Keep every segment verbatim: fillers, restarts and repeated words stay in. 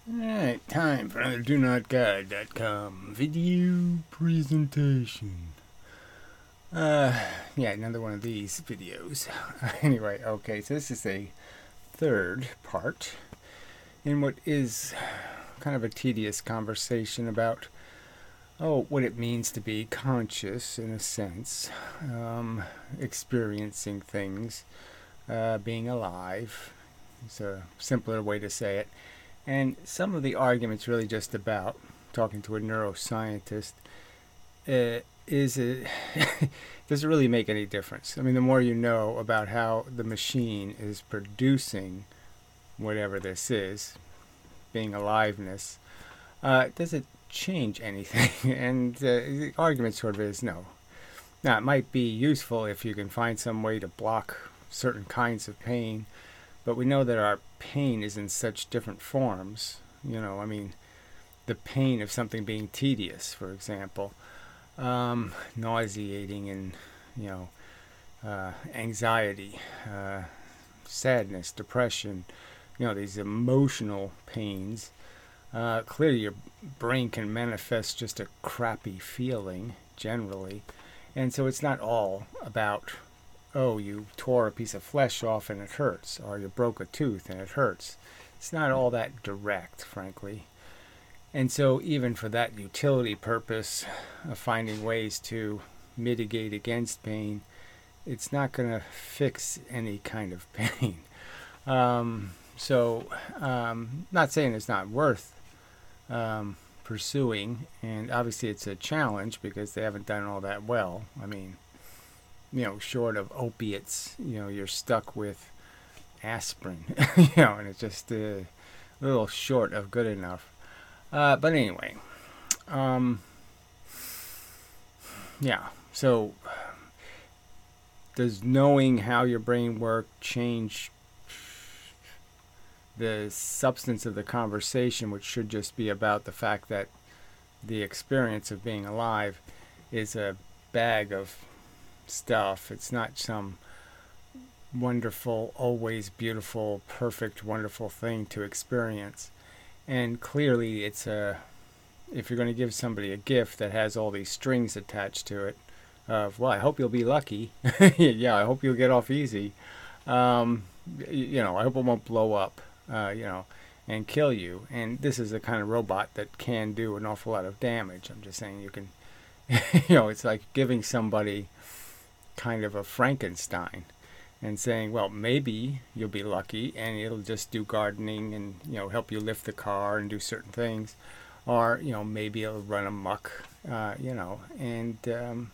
Alright, time for another do not guide dot com video presentation. Uh, yeah, another one of these videos. Anyway, okay, so this is a third part in what is kind of a tedious conversation about, oh, what it means to be conscious in a sense, um, experiencing things, uh, being alive. It's a simpler way to say it. And some of the arguments really just about talking to a neuroscientist uh, is it does it really make any difference? I mean, the more you know about how the machine is producing whatever this is, being aliveness, uh, does it change anything? And uh, the argument sort of is no. Now, it might be useful if you can find some way to block certain kinds of pain, but we know that our pain is in such different forms. You know, I mean, the pain of something being tedious, for example, um, nauseating, and, you know, uh, anxiety, uh, sadness, depression, you know, these emotional pains. Uh, clearly, your brain can manifest just a crappy feeling generally. And so it's not all about, oh, you tore a piece of flesh off and it hurts, or you broke a tooth and it hurts. It's not all that direct, frankly. And so, even for that utility purpose of finding ways to mitigate against pain, it's not going to fix any kind of pain. Um, so, um, not saying it's not worth um, pursuing, and obviously it's a challenge because they haven't done all that well. I mean, you know, short of opiates, you know, you're stuck with aspirin, you know, and it's just a little short of good enough. Uh, but anyway, um, yeah. So, does knowing how your brain works change the substance of the conversation, which should just be about the fact that the experience of being alive is a bag of stuff? It's not some wonderful, always beautiful, perfect, wonderful thing to experience. And clearly, it's a if you're going to give somebody a gift that has all these strings attached to it, of, well, I hope you'll be lucky. Yeah, I hope you'll get off easy. Um, you know, I hope it won't blow up, uh, you know, and kill you. And this is the kind of robot that can do an awful lot of damage. I'm just saying you can, you know, it's like giving somebody kind of a Frankenstein and saying, well, maybe you'll be lucky and it'll just do gardening and, you know, help you lift the car and do certain things. Or, you know, maybe it'll run amok, uh, you know, and um,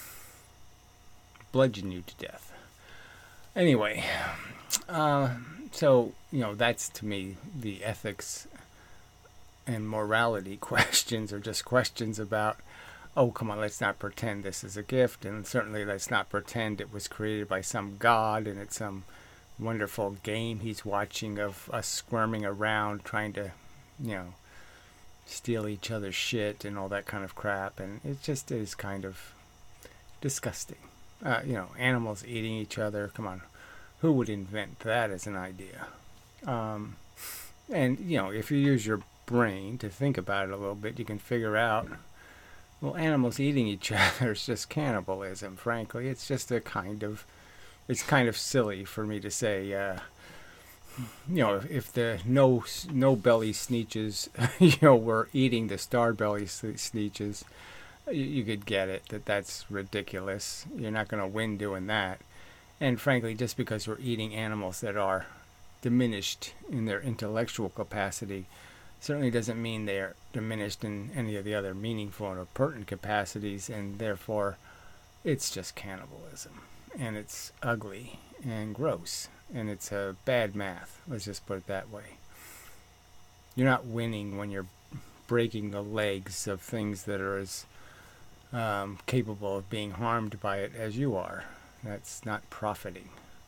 bludgeon you to death. Anyway, uh, so, you know, that's to me the ethics and morality questions, are just questions about, oh, come on, let's not pretend this is a gift, and certainly let's not pretend it was created by some god and it's some wonderful game he's watching of us squirming around trying to, you know, steal each other's shit and all that kind of crap. And it just is kind of disgusting. Uh, you know, animals eating each other. Come on, who would invent that as an idea? Um, and, you know, if you use your brain to think about it a little bit, you can figure out, well, animals eating each other is just cannibalism, frankly. It's just a kind of, it's kind of silly for me to say, uh, you know, if, if the no no belly sneeches, you know, were eating the star belly sneeches, you, you could get it that that's ridiculous. You're not going to win doing that. And frankly, just because we're eating animals that are diminished in their intellectual capacity certainly doesn't mean they're diminished in any of the other meaningful or pertinent capacities, and therefore it's just cannibalism. And it's ugly and gross, and it's a bad math. Let's just put it that way. You're not winning when you're breaking the legs of things that are as um, capable of being harmed by it as you are. That's not profiting.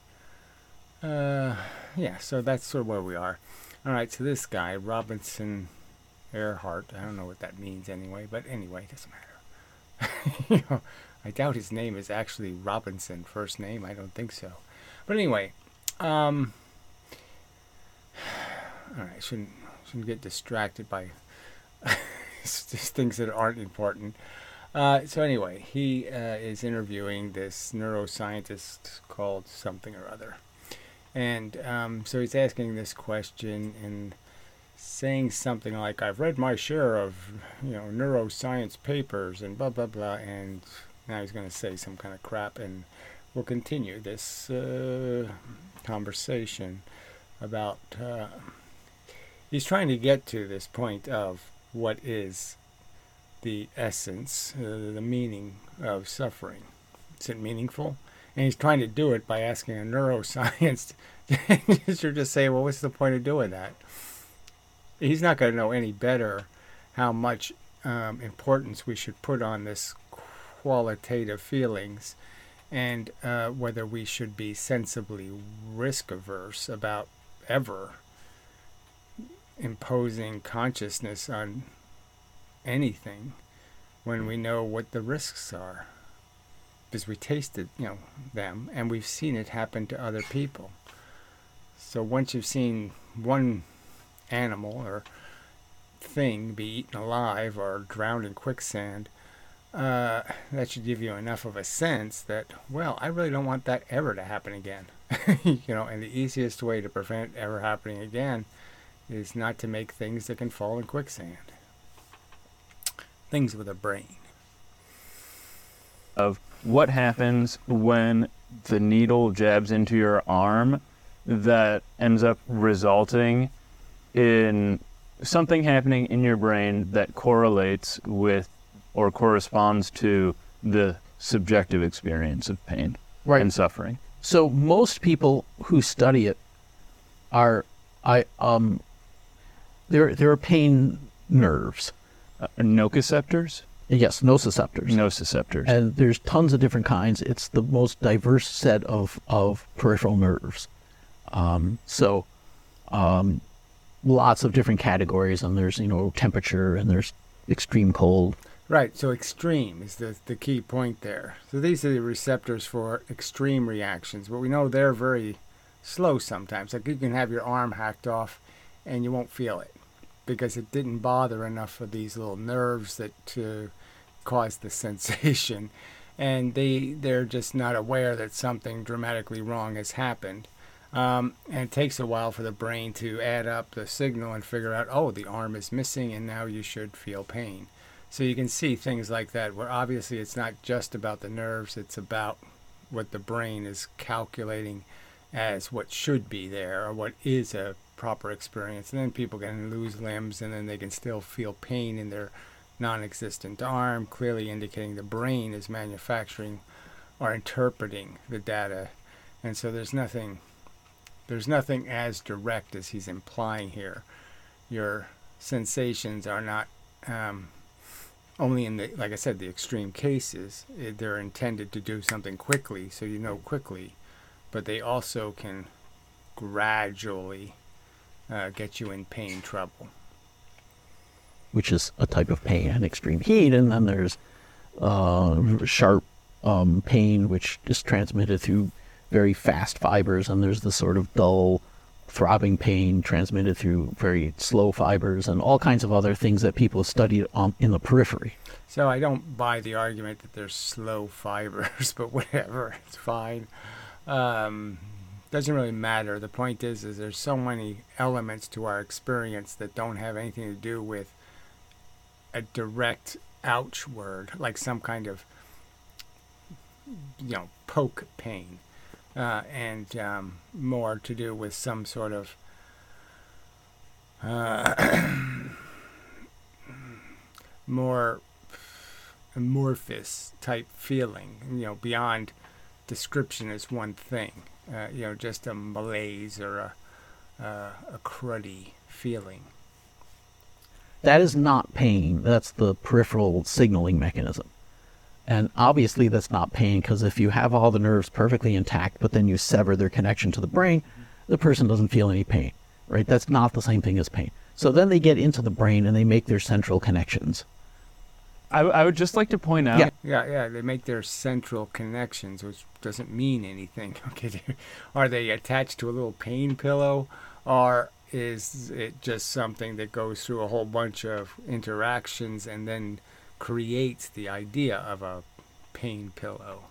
Uh, yeah, so that's sort of where we are. All right, so this guy, Robinson Earhart, I don't know what that means anyway, but anyway, it doesn't matter. You know, I doubt his name is actually Robinson, first name. I don't think so. But anyway, um, all right, shouldn't shouldn't get distracted by things that aren't important. Uh, so anyway, he uh, is interviewing this neuroscientist called something or other. And um, so he's asking this question and saying something like, I've read my share of, you know, neuroscience papers and blah, blah, blah. And now he's going to say some kind of crap. And we'll continue this uh, conversation about, uh, he's trying to get to this point of what is the essence, uh, the meaning of suffering. Is it meaningful? And he's trying to do it by asking a neuroscience. You're just saying, well, what's the point of doing that? He's not going to know any better how much um, importance we should put on this qualitative feelings, and uh, whether we should be sensibly risk-averse about ever imposing consciousness on anything when we know what the risks are, because we tasted, you know, them, and we've seen it happen to other people. So once you've seen one animal or thing be eaten alive or drowned in quicksand, uh, that should give you enough of a sense that, well, I really don't want that ever to happen again. You know, and the easiest way to prevent it ever happening again is not to make things that can fall in quicksand. Things with a brain. Of what happens when the needle jabs into your arm that ends up resulting in something happening in your brain that correlates with or corresponds to the subjective experience of pain Right. and suffering. So most people who study it are, I um, there there are pain nerves. Uh, nociceptors? Yes, nociceptors. Nociceptors. And there's tons of different kinds. It's the most diverse set of, of peripheral nerves. Um, so um, lots of different categories, and there's, you know, temperature, and there's extreme cold. Right, so extreme is the, the key point there. So these are the receptors for extreme reactions, but we know they're very slow sometimes. Like you can have your arm hacked off and you won't feel it because it didn't bother enough of these little nerves that uh, cause the sensation. And they, they're just not aware that something dramatically wrong has happened. Um, and it takes a while for the brain to add up the signal and figure out, oh, the arm is missing and now you should feel pain. So you can see things like that where obviously it's not just about the nerves, it's about what the brain is calculating as what should be there or what is a proper experience. And then people can lose limbs and then they can still feel pain in their non-existent arm, clearly indicating the brain is manufacturing or interpreting the data. And so there's nothing, there's nothing as direct as he's implying here. Your sensations are not... Um, Only in the, like I said, the extreme cases, they're intended to do something quickly, so you know quickly, but they also can gradually uh, get you in pain trouble. Which is a type of pain and extreme heat, and then there's uh, sharp um, pain, which is transmitted through very fast fibers, and there's the sort of dull, throbbing pain transmitted through very slow fibers, and all kinds of other things that people studied um, in the periphery. So I don't buy the argument that there's slow fibers, but whatever, it's fine. Um, doesn't really matter. The point is, is there's so many elements to our experience that don't have anything to do with a direct ouch word, like some kind of, you know, poke pain. Uh, and um, more to do with some sort of uh, more amorphous type feeling, you know, beyond description is one thing, uh, you know, just a malaise or a, uh, a cruddy feeling. That is not pain. That's the peripheral signaling mechanism. And obviously that's not pain, because if you have all the nerves perfectly intact, but then you sever their connection to the brain, the person doesn't feel any pain, right? That's not the same thing as pain. So then they get into the brain and they make their central connections. I, I would just like to point out... Yeah. Yeah, yeah, they make their central connections, which doesn't mean anything. Okay, are they attached to a little pain pillow? Or is it just something that goes through a whole bunch of interactions and then creates the idea of a pain pillow?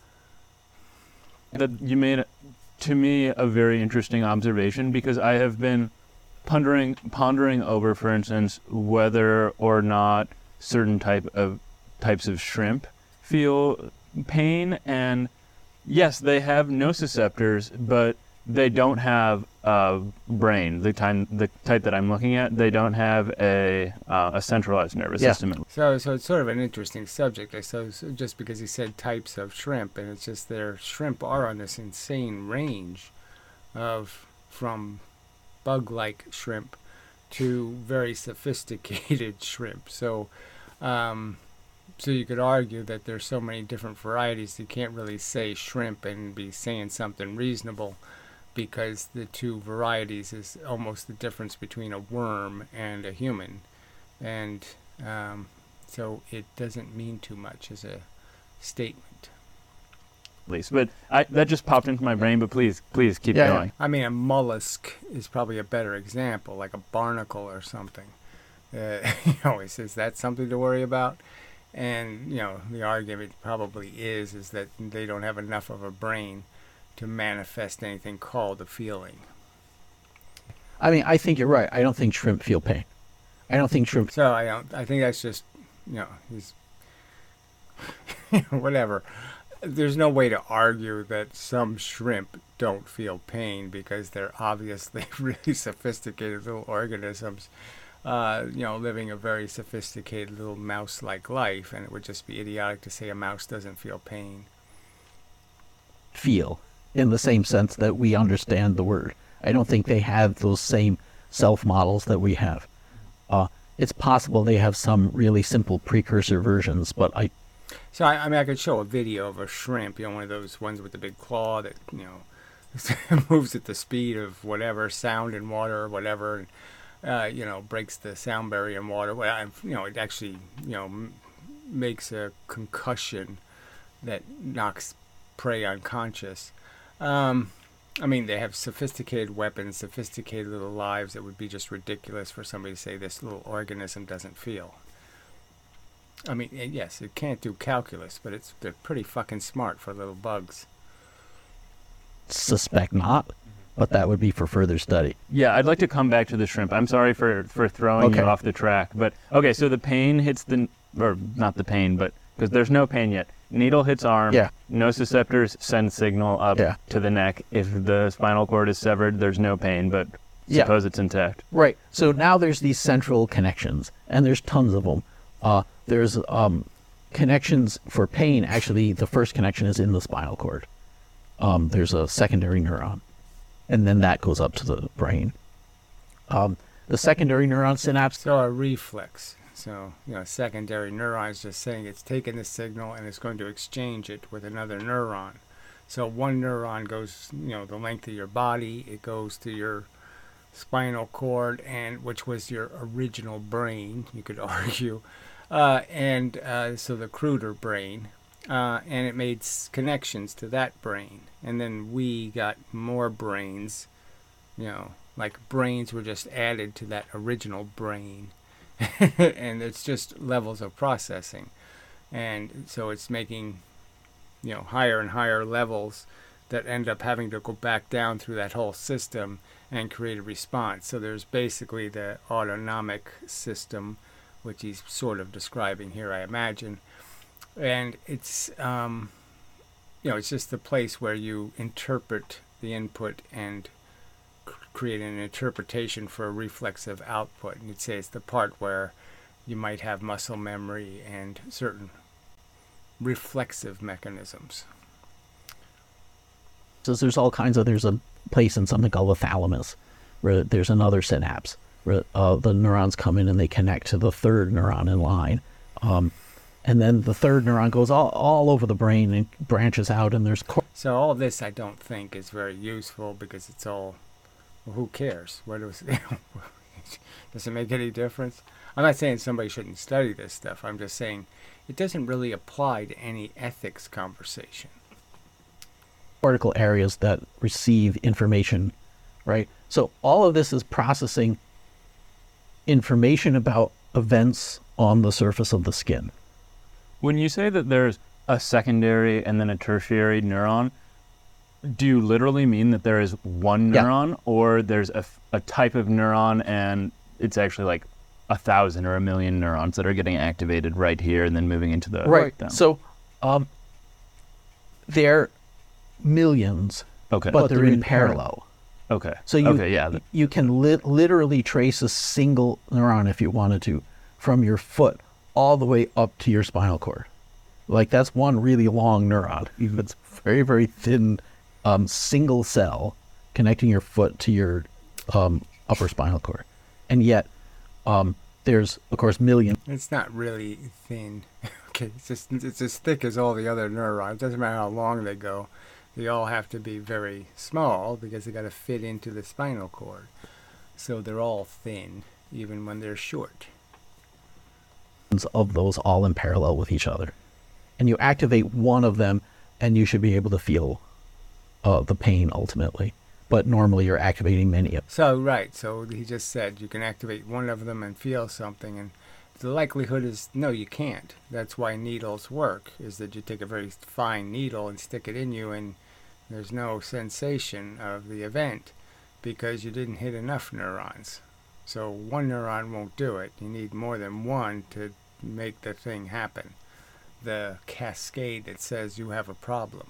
That you made, to me, a very interesting observation, because I have been pondering pondering over, for instance, whether or not certain type of types of shrimp feel pain, and yes, they have nociceptors, but they don't have a brain. The time, the type that I'm looking at, they don't have a uh, a centralized nervous Yeah. system. So, so it's sort of an interesting subject, I suppose, just because he said types of shrimp, and it's just their shrimp are on this insane range of from bug-like shrimp to very sophisticated shrimp. So, um, so you could argue that there's so many different varieties, you can't really say shrimp and be saying something reasonable, because the two varieties is almost the difference between a worm and a human. And um, so it doesn't mean too much as a statement. At least, but I, that just popped into my brain. But please, please keep Yeah, yeah. going. I mean, a mollusk is probably a better example, like a barnacle or something. Uh, you know, is, is that something to worry about? And, you know, the argument probably is, is that they don't have enough of a brain to manifest anything called a feeling. I mean, I think you're right. I don't think shrimp feel pain. I don't think shrimp. So I don't, I think that's just, you know, he's, whatever. There's no way to argue that some shrimp don't feel pain, because they're obviously really sophisticated little organisms, uh, you know, living a very sophisticated little mouse-like life, and it would just be idiotic to say a mouse doesn't feel pain. Feel in the same sense that we understand the word. I don't think they have those same self models that we have. Uh, it's possible they have some really simple precursor versions, but I So, I, I mean, I could show a video of a shrimp, you know, one of those ones with the big claw that, you know, moves at the speed of whatever, sound in water or whatever, and, uh, you know, breaks the sound barrier in water. Well, I, you know, it actually, you know, m- makes a concussion that knocks prey unconscious. Um, I mean, they have sophisticated weapons, sophisticated little lives. It would be just ridiculous for somebody to say this little organism doesn't feel. I mean, eh, yes, it can't do calculus, but it's they're pretty fucking smart for little bugs. suspect not, but that would be for further study. Yeah, I'd like to come back to the shrimp. I'm sorry for, for throwing Okay. you off the track, but okay. So the pain hits the, or not the pain, but because there's no pain yet. Needle hits arm. Yeah. Nociceptors send signal up Yeah. to the neck. If the spinal cord is severed, there's no pain, but Yeah. suppose it's intact. Right. So now there's these central connections, and there's tons of them. Uh, there's um, connections for pain. Actually, the first connection is in the spinal cord. Um, there's a secondary neuron, and then that goes up to the brain. Um, the secondary neuron synapse. So a reflex. So, you know, secondary neuron is just saying it's taking the signal and it's going to exchange it with another neuron. So one neuron goes, you know, the length of your body. It goes to your spinal cord, and which was your original brain, you could argue. Uh, and uh, so the cruder brain. Uh, and it made s- connections to that brain. And then we got more brains, you know, like brains were just added to that original brain. And it's just levels of processing. And so it's making, you know, higher and higher levels that end up having to go back down through that whole system and create a response. So there's basically the autonomic system, which he's sort of describing here, I imagine. And it's, um, you know, it's just the place where you interpret the input and c- create an interpretation for a reflexive output. And you'd say it's the part where you might have muscle memory and certain reflexive mechanisms. So there's all kinds of. There's a place in something called the thalamus, where there's another synapse where uh, the neurons come in and they connect to the third neuron in line. Um, and then the third neuron goes all, all over the brain and branches out, and there's cor- So all this I don't think is very useful because it's all, well, who cares? What does, does it make any difference? I'm not saying somebody shouldn't study this stuff. I'm just saying it doesn't really apply to any ethics conversation. cortical areas that receive information right? So all of this is processing information about events on the surface of the skin. When you say that there's a secondary and then a tertiary neuron, do you literally mean that there is one Yeah. neuron, or there's a, a type of neuron and it's actually like a thousand or a million neurons that are getting activated right here and then moving into the Right. down? So um, they're millions, Okay. but they're in parallel. Okay. So you, okay, yeah. th- you can li- literally trace a single neuron, if you wanted to, from your foot all the way up to your spinal cord. Like, that's one really long neuron. It's very, very thin, um, single cell connecting your foot to your um, upper spinal cord. And yet, um, there's, of course, millions. It's not really thin. Okay, it's just it's as thick as all the other neurons. It doesn't matter how long they go. They all have to be very small because they got to fit into the spinal cord. So they're all thin, even when they're short. Of those all in parallel with each other. And you activate one of them, and you should be able to feel uh, the pain ultimately. But normally you're activating many of them. So, right, so he just said you can activate one of them and feel something, and the likelihood is no, you can't. That's why needles work, is that you take a very fine needle and stick it in you, and there's no sensation of the event because you didn't hit enough neurons. So one neuron won't do it. You need more than one to make the thing happen. The cascade that says you have a problem.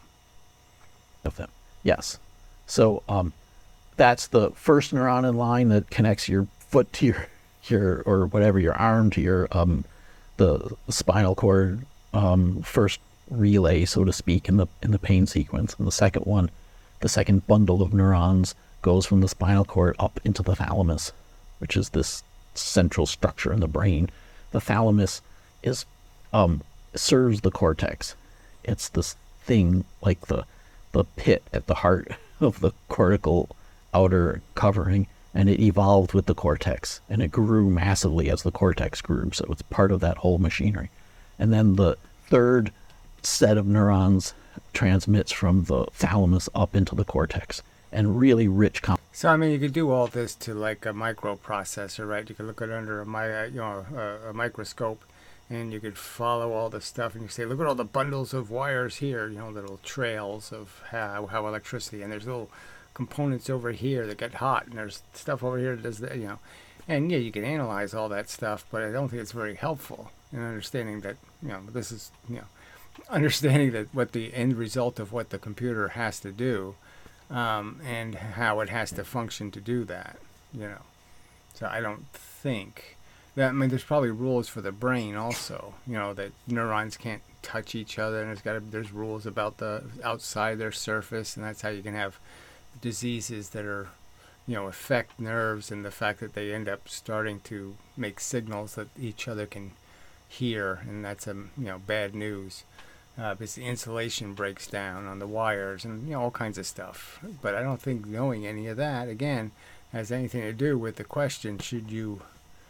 of them. Yes. So um, that's the first neuron in line that connects your foot to your, your or whatever, your arm to your um, the spinal cord. Um, first relay, so to speak, in the in the pain sequence. And the second one, the second bundle of neurons goes from the spinal cord up into the thalamus, which is this central structure in the brain. The thalamus is um, serves the cortex. It's this thing like the the pit at the heart of the cortical outer covering, and it evolved with the cortex, and it grew massively as the cortex grew, so it's part of that whole machinery. And then the third set of neurons transmits from the thalamus up into the cortex, and really rich com- So I mean, you could do all this to like a microprocessor, right? You could look at it under a mi- you know a, a microscope, and you could follow all the stuff, and you say, look at all the bundles of wires here, you know, little trails of how, how electricity, and there's little components over here that get hot, and there's stuff over here that does that, you know, and yeah, you can analyze all that stuff, but I don't think it's very helpful in understanding that, you know, this is, you know, understanding that what the end result of what the computer has to do, um, and how it has to function to do that, you know. So I don't think that, I mean, there's probably rules for the brain also, you know, that neurons can't touch each other, and there's got to, there's rules about the outside their surface, and that's how you can have diseases that are, you know, affect nerves, and the fact that they end up starting to make signals that each other can hear, and that's a, you know, bad news. Uh, because the insulation breaks down on the wires, and you know, all kinds of stuff. But I don't think knowing any of that, again, has anything to do with the question: should you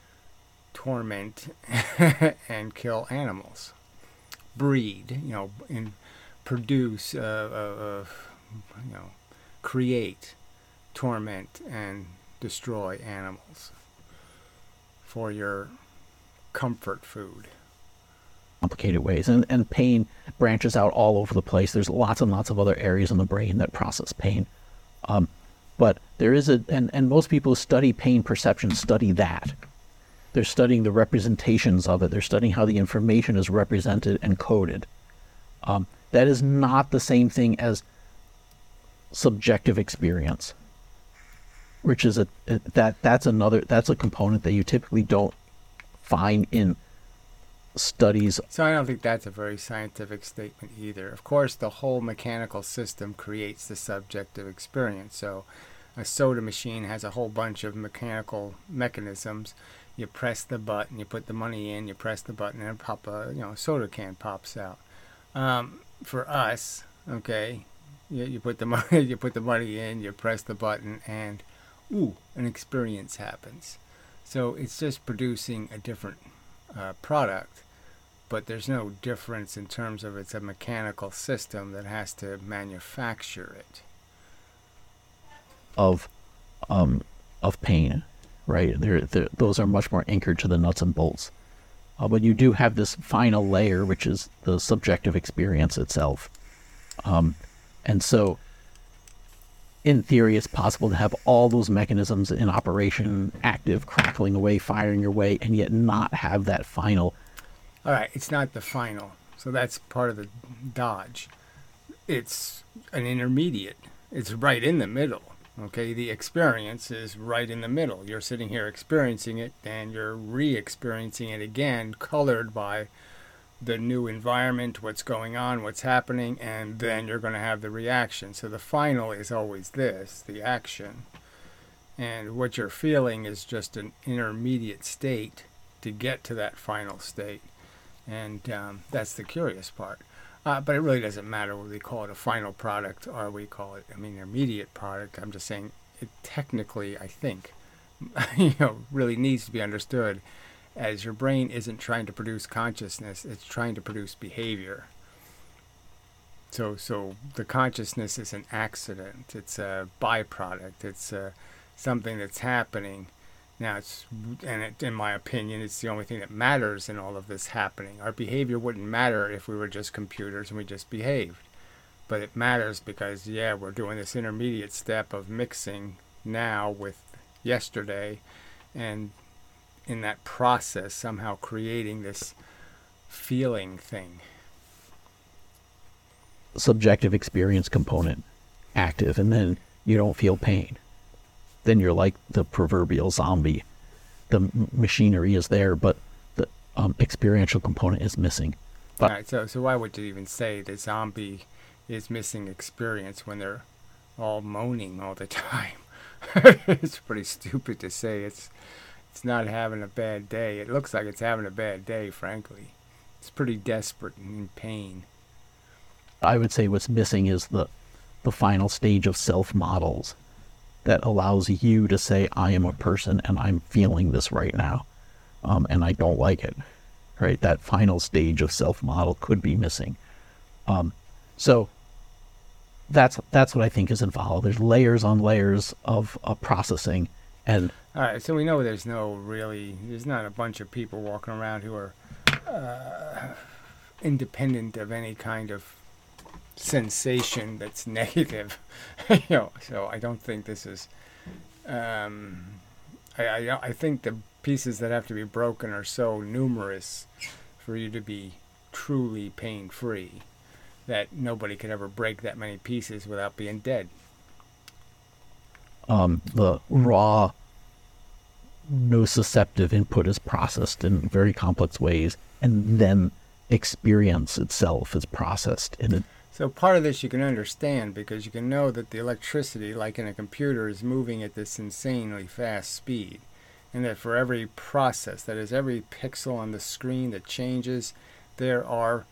torment and kill animals, breed, you know, and produce, uh, uh, uh, you know, create, torment, and destroy animals for your comfort food? complicated ways, and, and pain branches out all over the place. There's lots and lots of other areas in the brain that process pain. Um, but there is a, and, and most people who study pain perception study that. They're studying the representations of it. They're studying how the information is represented and coded. Um, that is not the same thing as subjective experience, which is a, a that that's another, that's a component that you typically don't find in studies. So I don't think that's a very scientific statement either. Of course, the whole mechanical system creates the subjective experience. So a soda machine has a whole bunch of mechanical mechanisms. You press the button, you put the money in, you press the button, and pop a, you know, soda can pops out. Um, for us, okay, you, you put the money, you put the money in, you press the button, and ooh, an experience happens. So it's just producing a different uh, product, but there's no difference in terms of it's a mechanical system that has to manufacture it. Of um, of pain, right? They're, they're, those are much more anchored to the nuts and bolts. Uh, but you do have this final layer, which is the subjective experience itself. Um, and so, in theory, it's possible to have all those mechanisms in operation, active, crackling away, firing away, and yet not have that final. All right, it's not the final. So that's part of the dodge. It's an intermediate. It's right in the middle. Okay, the experience is right in the middle. You're sitting here experiencing it, and you're re-experiencing it again, colored by the new environment, what's going on, what's happening, and then you're going to have the reaction. So the final is always this, the action. And what you're feeling is just an intermediate state to get to that final state. And um, that's the curious part. Uh, but it really doesn't matter whether we call it a final product or we call it an intermediate product. I'm just saying it technically, I think, you know, really needs to be understood as your brain isn't trying to produce consciousness, it's trying to produce behavior. So so the consciousness is an accident, it's a byproduct, it's uh, something that's happening. Now, it's, and it, in my opinion, it's the only thing that matters in all of this happening. Our behavior wouldn't matter if we were just computers and we just behaved. But it matters because, yeah, we're doing this intermediate step of mixing now with yesterday, and in that process somehow creating this feeling thing. Subjective experience component active, and then you don't feel pain. Then you're like the proverbial zombie. The m- machinery is there, but the um, experiential component is missing. But All right, so so why would you even say the zombie is missing experience when they're all moaning all the time? It's pretty stupid to say it's it's not having a bad day. It looks like it's having a bad day, frankly. It's pretty desperate and in pain. I would say what's missing is the the final stage of self-models that allows you to say, I am a person and I'm feeling this right now, um, and I don't like it, right? That final stage of self-model could be missing. Um, so that's that's what I think is involved. There's layers on layers of uh, processing. And All right, so we know there's no really, there's not a bunch of people walking around who are uh, independent of any kind of sensation that's negative. You know, so I don't think this is, um, I, I, I think the pieces that have to be broken are so numerous for you to be truly pain-free that nobody could ever break that many pieces without being dead. um, the raw nociceptive input is processed in very complex ways, and then experience itself is processed in a So part of this you can understand because you can know that the electricity, like in a computer, is moving at this insanely fast speed. And that for every process, that is every pixel on the screen that changes, there are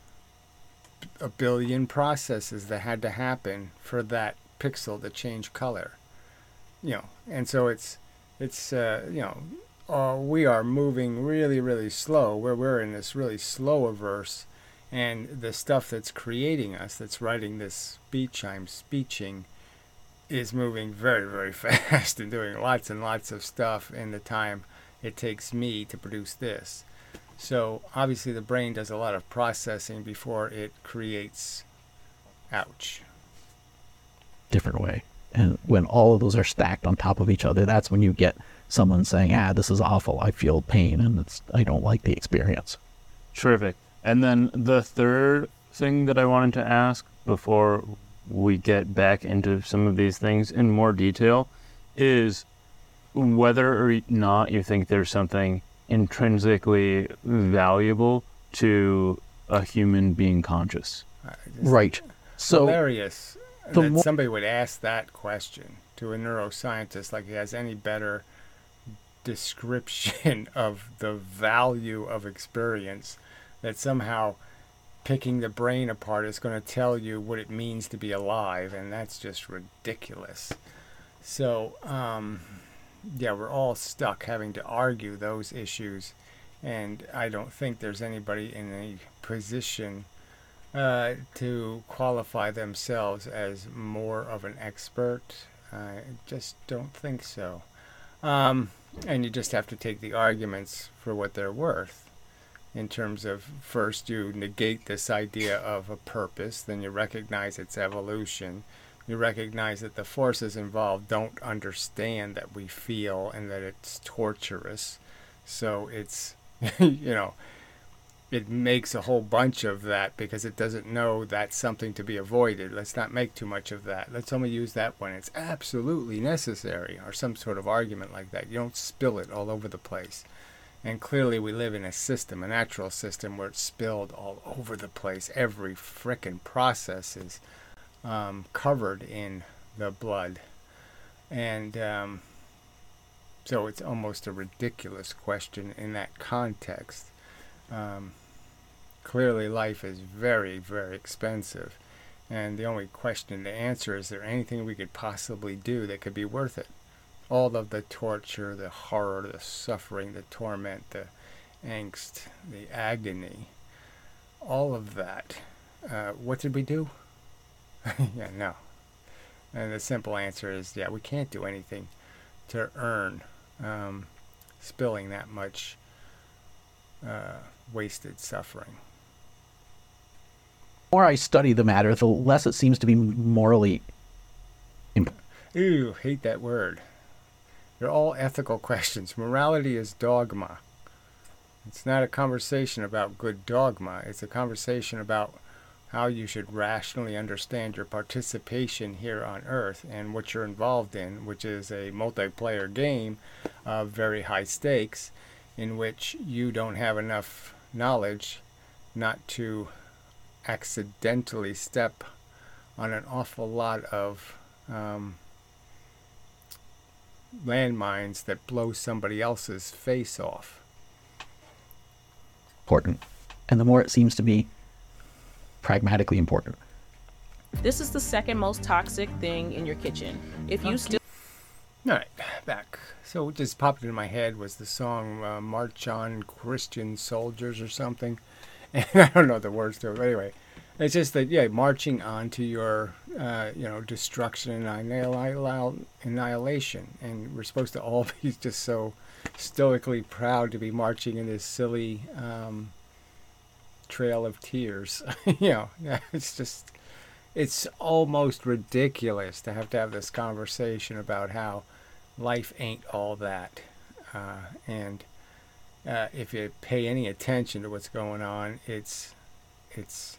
a billion processes that had to happen for that pixel to change color. You know, and so it's, it's uh, you know, uh, we are moving really, really slow, where we're in this really slow verse. And the stuff that's creating us, that's writing this speech I'm speeching, is moving very, very fast and doing lots and lots of stuff in the time it takes me to produce this. So obviously the brain does a lot of processing before it creates ouch. different way. And when all of those are stacked on top of each other, that's when you get someone saying, ah, this is awful, I feel pain, and it's, I don't like the experience. Terrific. And then the third thing that I wanted to ask before we get back into some of these things in more detail is whether or not you think there's something intrinsically valuable to a human being conscious. Right. So hilarious the that mo- somebody would ask that question to a neuroscientist like he has any better description of the value of experience, that somehow picking the brain apart is going to tell you what it means to be alive, and that's just ridiculous. So, um, yeah, we're all stuck having to argue those issues, and I don't think there's anybody in a position uh, to qualify themselves as more of an expert I just don't think so. Um, and you just have to take the arguments for what they're worth. In terms of, first you negate this idea of a purpose, then you recognize its evolution. You recognize that the forces involved don't understand that we feel and that it's torturous. So it's, you know, it makes a whole bunch of that because it doesn't know that's something to be avoided. Let's not make too much of that. Let's only use that when it's absolutely necessary, or some sort of argument like that. You don't spill it all over the place. And clearly we live in a system, a natural system, where it's spilled all over the place. Every frickin' process is um, covered in the blood. And um, so it's almost a ridiculous question in that context. Um, clearly life is very, very expensive. And the only question to answer is, there anything we could possibly do that could be worth it? All of the torture, the horror, the suffering, the torment, the angst, the agony, all of that. Uh, what did we do? yeah, no. And the simple answer is, yeah, we can't do anything to earn um, spilling that much uh, wasted suffering. The more I study the matter, the less it seems to be morally important. Ooh, hate that word. They're all ethical questions. Morality is dogma. It's not a conversation about good dogma. It's a conversation about how you should rationally understand your participation here on Earth and what you're involved in, which is a multiplayer game of very high stakes, in which you don't have enough knowledge not to accidentally step on an awful lot of um, landmines that blow somebody else's face off. Important. And the more it seems to be pragmatically important. This is the second most toxic thing in your kitchen. If you still... All right, back. So what just popped into my head was the song uh, March On Christian Soldiers or something. And I don't know the words to it, but anyway. It's just that, yeah, marching on to your, uh, you know, destruction and annihil- annihilation. And we're supposed to all be just so stoically proud to be marching in this silly um, trail of tears. you know, it's just, it's almost ridiculous to have to have this conversation about how life ain't all that. Uh, and uh, if you pay any attention to what's going on, it's, it's,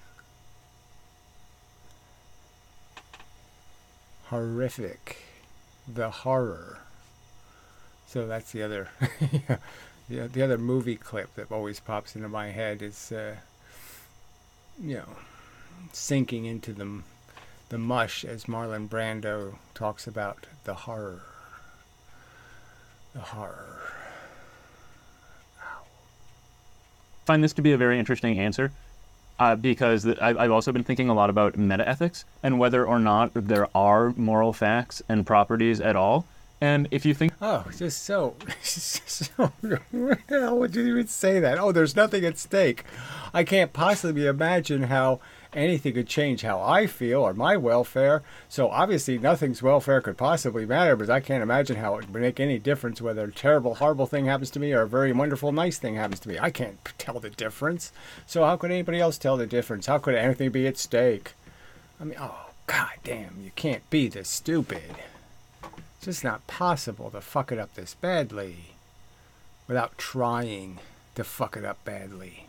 horrific, the horror. So that's the other, the, the other movie clip that always pops into my head is, uh, you know, sinking into the the mush as Marlon Brando talks about the horror, the horror. Ow. Find this to be a very interesting answer. Uh, because th- I've, I've also been thinking a lot about metaethics and whether or not there are moral facts and properties at all. And if you think... Oh, just so... so what the hell would you even say that? Oh, there's nothing at stake. I can't possibly imagine how anything could change how I feel or my welfare. So obviously nothing's welfare could possibly matter, because I can't imagine how it would make any difference whether a terrible, horrible thing happens to me or a very wonderful, nice thing happens to me. I can't tell the difference. So how could anybody else tell the difference? How could anything be at stake? I mean, oh, god damn, you can't be this stupid. It's just not possible to fuck it up this badly without trying to fuck it up badly.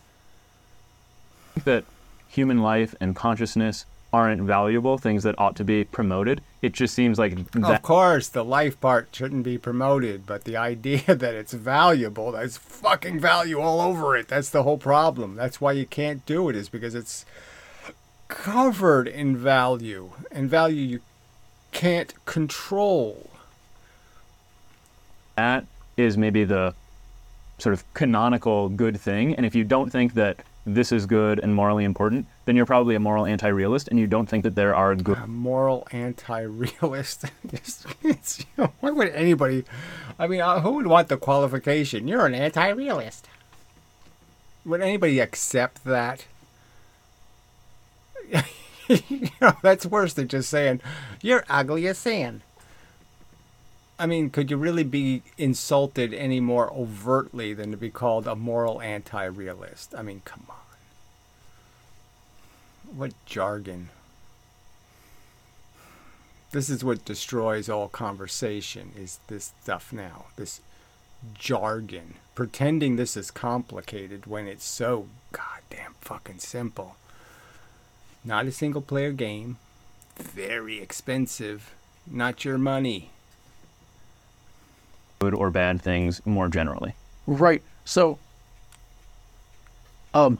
that human life and consciousness aren't valuable, things that ought to be promoted. It just seems like that. Of course, the life part shouldn't be promoted, but the idea that it's valuable, there's fucking value all over it. That's the whole problem. That's why you can't do it, is because it's covered in value, and value you can't control. That is maybe the sort of canonical good thing. And if you don't think that this is good and morally important, then you're probably a moral anti-realist, and you don't think that there are good... A moral anti-realist? it's, it's, you know, why would anybody... I mean, uh, who would want the qualification? You're an anti-realist. Would anybody accept that? you know, that's worse than just saying, you're ugly as sin. I mean, could you really be insulted any more overtly than to be called a moral anti-realist? I mean, come on. What jargon. This is what destroys all conversation, is this stuff now. This jargon. Pretending this is complicated when it's so goddamn fucking simple. Not a single player game. Very expensive. Not your money. Good or bad things more generally. Right. So, um,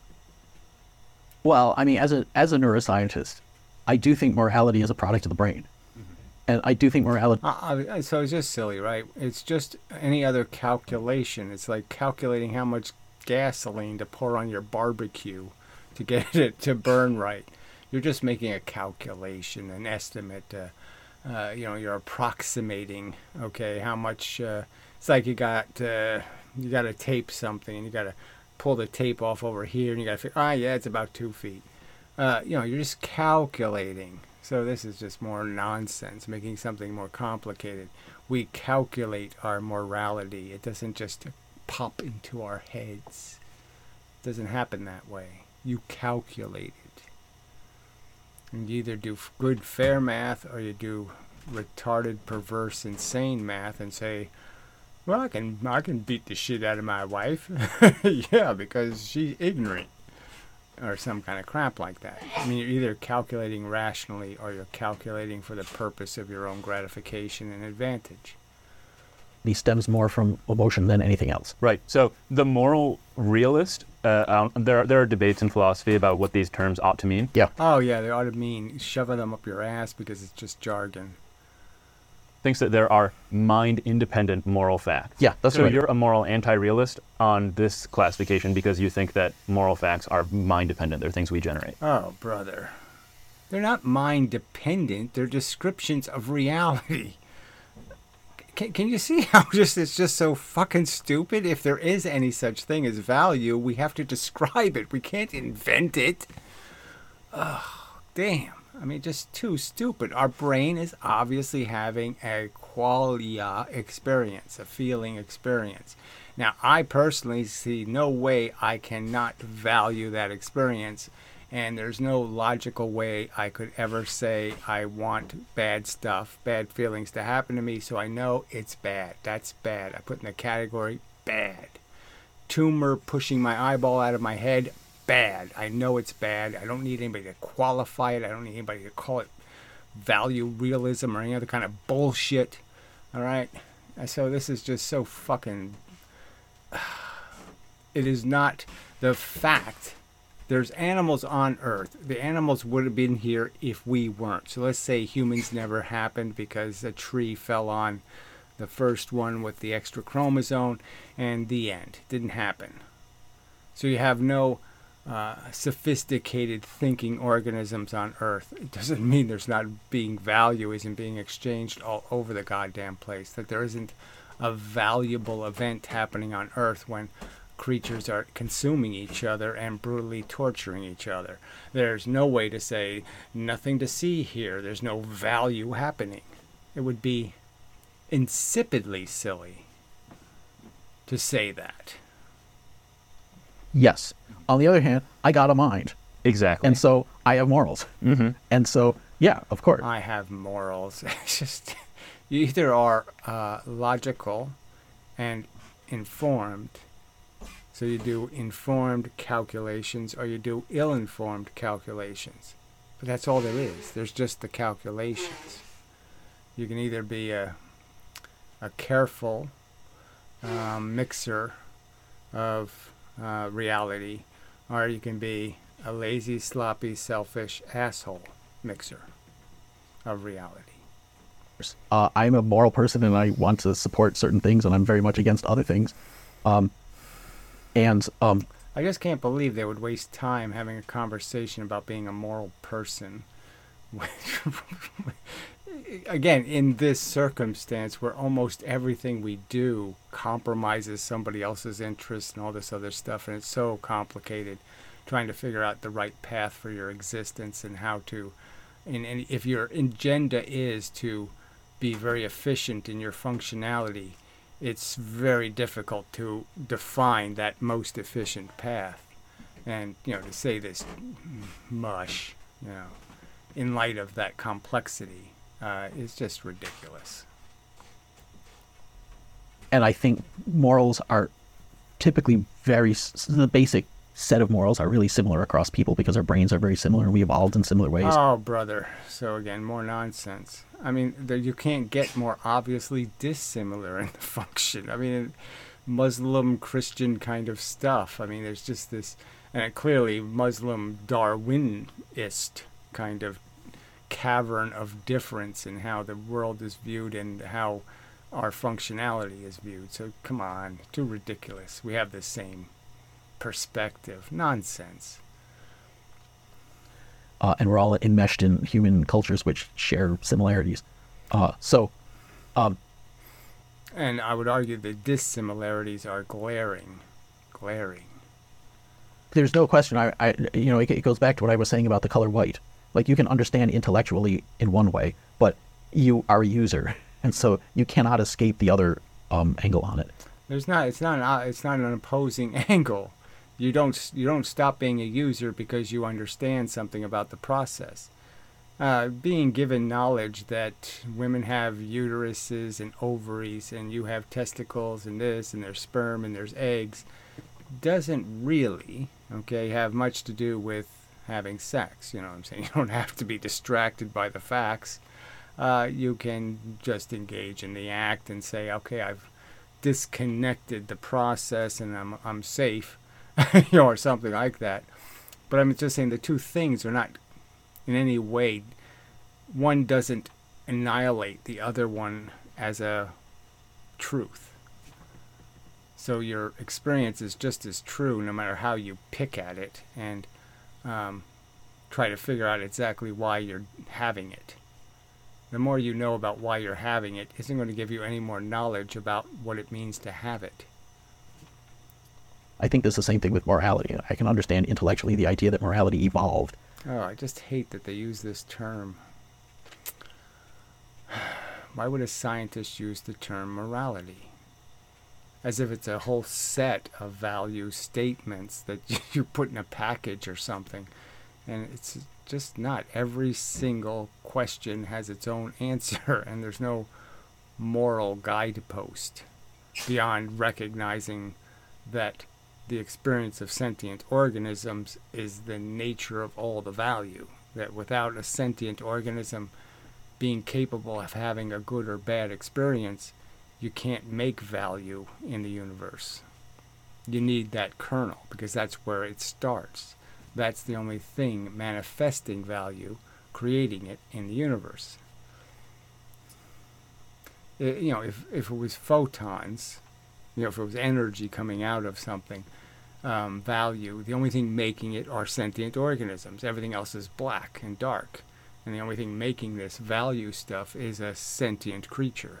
well, I mean, as a as a neuroscientist, I do think morality is a product of the brain, mm-hmm. and I do think morality. Uh, uh, so it's just silly, right? It's just any other calculation. It's like calculating how much gasoline to pour on your barbecue to get it to burn right. You're just making a calculation, an estimate. Uh, Uh, you know, you're approximating, okay, how much, uh, it's like you got, uh, you got to tape something and you got to pull the tape off over here and you got to figure, ah, yeah, it's about two feet. Uh, you know, you're just calculating. So this is just more nonsense, making something more complicated. We calculate our morality. It doesn't just pop into our heads. It doesn't happen that way. You calculate it. And you either do good, fair math, or you do retarded, perverse, insane math, and say, "Well, I can, I can beat the shit out of my wife, yeah, because she's ignorant," or some kind of crap like that. I mean, you're either calculating rationally, or you're calculating for the purpose of your own gratification and advantage. He stems more from emotion than anything else. Right. So the moral realist, uh, um, there are, there are debates in philosophy about what these terms ought to mean. Yeah. Oh yeah, they ought to mean shoving them up your ass because it's just jargon. Thinks that there are mind-independent moral facts. Yeah, that's so right. So you're a moral anti-realist on this classification because you think that moral facts are mind-dependent. They're things we generate. Oh, brother. They're not mind-dependent. They're descriptions of reality. Can, can you see how just it's just so fucking stupid? If there is any such thing as value, we have to describe it. We can't invent it. Oh, damn. I mean, just too stupid. Our brain is obviously having a qualia experience, a feeling experience. Now, I personally see no way I cannot value that experience. And there's no logical way I could ever say I want bad stuff, bad feelings to happen to me, so I know it's bad. That's bad. I put in the category bad. Tumor pushing my eyeball out of my head, bad. I know it's bad. I don't need anybody to qualify it. I don't need anybody to call it value realism or any other kind of bullshit. All right? So this is just so fucking... It is not the fact... There's animals on Earth. The animals would have been here if we weren't. So let's say humans never happened because a tree fell on the first one with the extra chromosome and the end. Didn't happen. So you have no uh, sophisticated thinking organisms on Earth. It doesn't mean there's not being value isn't being exchanged all over the goddamn place. That there isn't a valuable event happening on Earth when creatures are consuming each other and brutally torturing each other. There's no way to say nothing to see here. There's no value happening. It would be insipidly silly to say that. Yes. On the other hand, I got a mind. Exactly. And so I have morals. Mm-hmm. And so, yeah, of course. I have morals. It's just, you either are uh, logical and informed. So you do informed calculations or you do ill-informed calculations. But that's all there is. There's just the calculations. You can either be a, a careful um, mixer of uh, reality, or you can be a lazy, sloppy, selfish asshole mixer of reality. Uh, I'm a moral person and I want to support certain things and I'm very much against other things. Um, And um, I just can't believe they would waste time having a conversation about being a moral person. Again, in this circumstance where almost everything we do compromises somebody else's interests and all this other stuff, and it's so complicated trying to figure out the right path for your existence and how to, and, and if your agenda is to be very efficient in your functionality, it's very difficult to define that most efficient path. And, you know, to say this mush, you know, in light of that complexity, uh, is just ridiculous. And I think morals are typically very, the basic set of morals are really similar across people because our brains are very similar and we evolved in similar ways. Oh, brother. So again, more nonsense. I mean, there, you can't get more obviously dissimilar in the function. I mean, Muslim, Christian kind of stuff. I mean, there's just this, and it clearly Muslim Darwinist kind of cavern of difference in how the world is viewed and how our functionality is viewed. So come on, too ridiculous. We have the same perspective. Nonsense. Uh, and we're all enmeshed in human cultures which share similarities. Uh, so, um, and I would argue the dissimilarities are glaring, glaring. There's no question. I, I you know, it, it goes back to what I was saying about the color white. Like, you can understand intellectually in one way, but you are a user, and so you cannot escape the other um, angle on it. There's not. It's not. An, it's not an opposing angle. You don't. You don't stop being a user because you understand something about the process. Uh, being given knowledge that women have uteruses and ovaries, and you have testicles and this, and there's sperm and there's eggs, doesn't really, okay, have much to do with having sex. You know what I'm saying? You don't have to be distracted by the facts. Uh, you can just engage in the act and say, okay, I've disconnected the process and I'm I'm safe, you know, or something like that. But I'm just saying the two things are not in any way, one doesn't annihilate the other one as a truth. So your experience is just as true no matter how you pick at it and um, try to figure out exactly why you're having it. The more you know about why you're having it isn't going to give you any more knowledge about what it means to have it. I think it's the same thing with morality. I can understand intellectually the idea that morality evolved. Oh, I just hate that they use this term. Why would a scientist use the term morality? As if it's a whole set of value statements that you put in a package or something. And it's just not. Every single question has its own answer, and there's no moral guidepost beyond recognizing that the experience of sentient organisms is the nature of all the value. That without a sentient organism being capable of having a good or bad experience, you can't make value in the universe. You need that kernel because that's where it starts. That's the only thing manifesting value, creating it in the universe. It, you know, if, if it was photons, you know, if it was energy coming out of something, um, value, the only thing making it are sentient organisms. Everything else is black and dark. And the only thing making this value stuff is a sentient creature.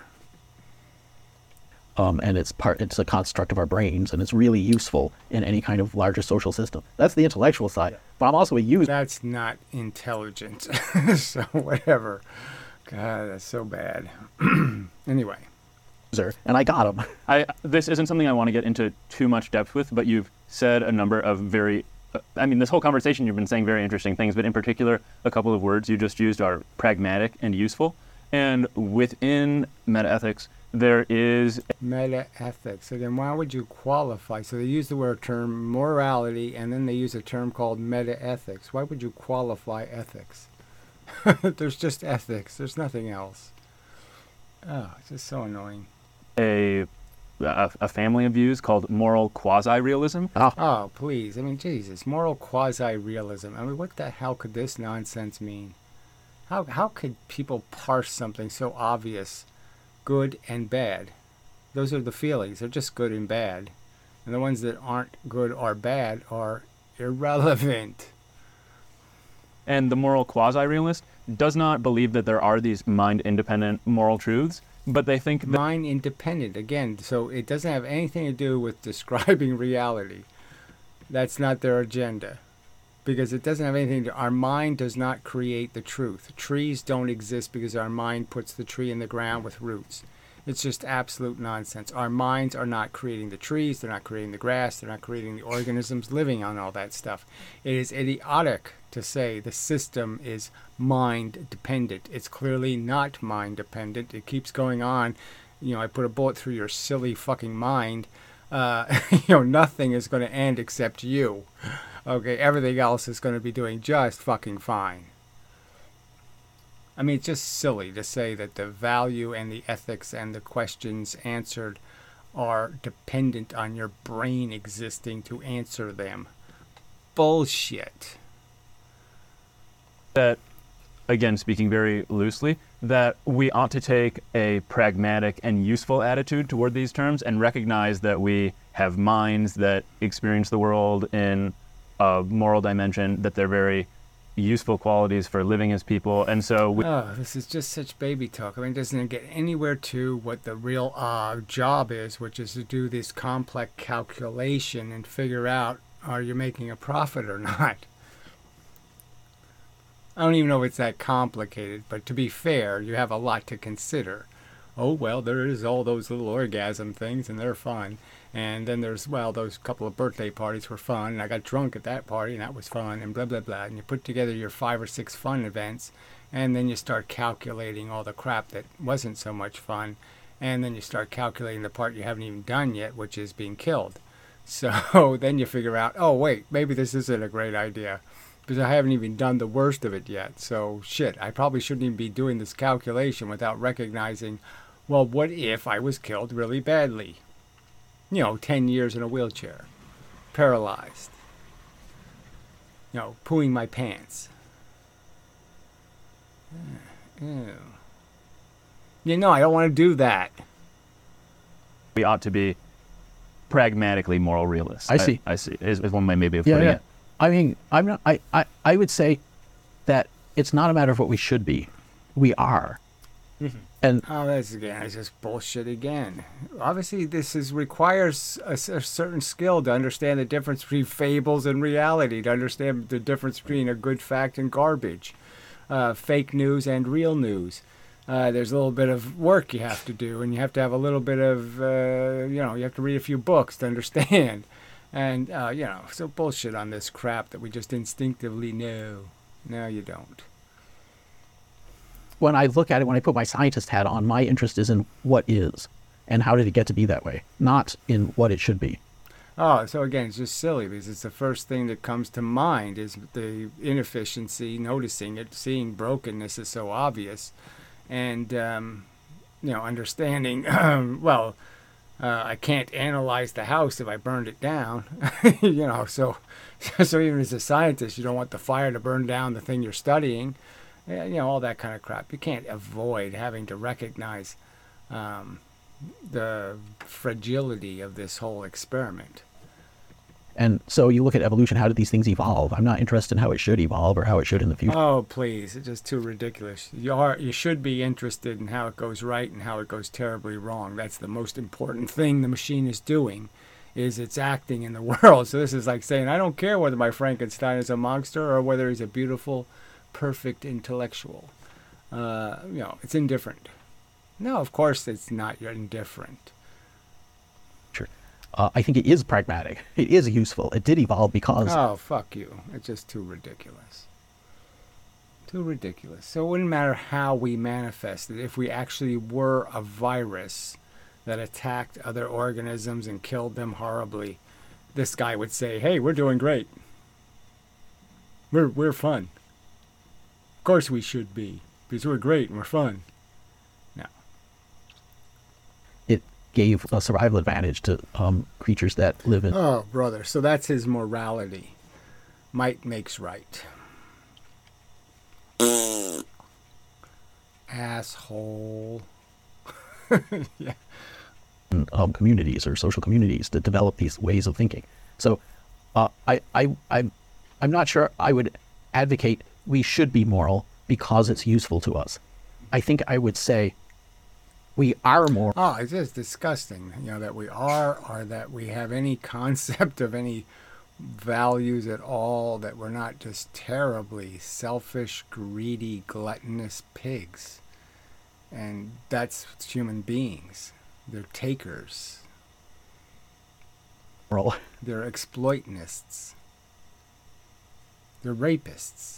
Um, and it's part, it's a construct of our brains, and it's really useful in any kind of larger social system. That's the intellectual side. But I'm also a user. That's not intelligent. So whatever. God, that's so bad. Anyway. And I got them. I, this isn't something I want to get into too much depth with, but you've said a number of very, uh, I mean, this whole conversation you've been saying very interesting things, but in particular, a couple of words you just used are pragmatic and useful. And within metaethics, there is metaethics. Again, why would you qualify? So they use the word term morality, and then they use a term called metaethics. Why would you qualify ethics? There's just ethics. There's nothing else. Oh, it's just so annoying. A, a, a family of views called moral quasi-realism. Oh. oh, please. I mean, Jesus. Moral quasi-realism. I mean, what the hell could this nonsense mean? How how could people parse something so obvious, good and bad? Those are the feelings. They're just good and bad. And the ones that aren't good or bad are irrelevant. And the moral quasi-realist does not believe that there are these mind-independent moral truths, but they think that mind-independent, again, so it doesn't have anything to do with describing reality. That's not their agenda. because it doesn't have anything to, our mind does not create the truth. Trees don't exist because our mind puts the tree in the ground with roots. It's just absolute nonsense. Our minds are not creating the trees, they're not creating the grass, they're not creating the organisms living on all that stuff. It is idiotic to say the system is mind dependent. It's clearly not mind dependent. It keeps going on. You know, I put a bullet through your silly fucking mind. Uh, you know, nothing is going to end except you. Okay, everything else is going to be doing just fucking fine. I mean, it's just silly to say that the value and the ethics and the questions answered are dependent on your brain existing to answer them. Bullshit. That, again, speaking very loosely, that we ought to take a pragmatic and useful attitude toward these terms and recognize that we have minds that experience the world in a moral dimension, that they're very useful qualities for living as people, and so we oh, this is just such baby talk. I mean, it doesn't get anywhere to what the real uh, job is, which is to do this complex calculation and figure out, are you making a profit or not? I don't even know if it's that complicated, but to be fair, you have a lot to consider. Oh, well, there is all those little orgasm things, and they're fun. And then there's, well, those couple of birthday parties were fun, and I got drunk at that party, and that was fun, and blah, blah, blah. And you put together your five or six fun events, and then you start calculating all the crap that wasn't so much fun, and then you start calculating the part you haven't even done yet, which is being killed. So then you figure out, oh, wait, maybe this isn't a great idea, because I haven't even done the worst of it yet. So, shit, I probably shouldn't even be doing this calculation without recognizing, well, what if I was killed really badly? You know, ten years in a wheelchair, paralyzed, you know, pooing my pants. Ew. You know, I don't want to do that. we ought to be pragmatically moral realists. I see. I, I see. Is, is one way maybe of Yeah, putting yeah. it. I mean, I'm not. I, I, I would say that it's not a matter of what we should be. We are. Mm-hmm. And Oh, that's again, it's just bullshit again. Obviously, this is requires a, a certain skill to understand the difference between fables and reality, to understand the difference between a good fact and garbage, uh, fake news and real news. Uh, there's a little bit of work you have to do, and you have to have a little bit of, uh, you know, you have to read a few books to understand. And, uh, you know, so bullshit on this crap that we just instinctively know. No, you don't. when I look at it, when I put my scientist hat on, my interest is in what is and how did it get to be that way, not in what it should be. Oh, so again, it's just silly because it's the first thing that comes to mind is the inefficiency, noticing it, seeing brokenness is so obvious, and, um, you know, understanding, well, uh, I can't analyze the house if I burned it down, you know, so, so even as a scientist, you don't want the fire to burn down the thing you're studying, you know, all that kind of crap. You can't avoid having to recognize um, the fragility of this whole experiment. And so you look at evolution, how did these things evolve? I'm not interested in how it should evolve or how it should in the future. Oh, please. It's just too ridiculous. You are, you should be interested in how it goes right and how it goes terribly wrong. That's the most important thing the machine is doing, is it's acting in the world. So this is like saying, I don't care whether my Frankenstein is a monster or whether he's a beautiful, perfect intellectual. Uh, you know, it's indifferent. No, of course it's not. You're indifferent. Sure. Uh, I think it is pragmatic. It is useful. It did evolve because... Oh, fuck you. It's just too ridiculous. Too ridiculous. So it wouldn't matter how we manifested. If we actually were a virus that attacked other organisms and killed them horribly, this guy would say, hey, we're doing great. We're, we're fun. Of course we should be, because we're great and we're fun. No. It gave a survival advantage to um, creatures that live in... Oh, brother. So that's his morality. Might makes right. Asshole. Yeah. um, communities or social communities that develop these ways of thinking. So uh, I, I, I, I'm not sure I would advocate we should be moral because it's useful to us. I think I would say we are moral. Oh, it's just disgusting, you know, that we are, or that we have any concept of any values at all, that we're not just terribly selfish, greedy, gluttonous pigs. And that's human beings. They're takers. Moral. They're exploitnists. They're rapists.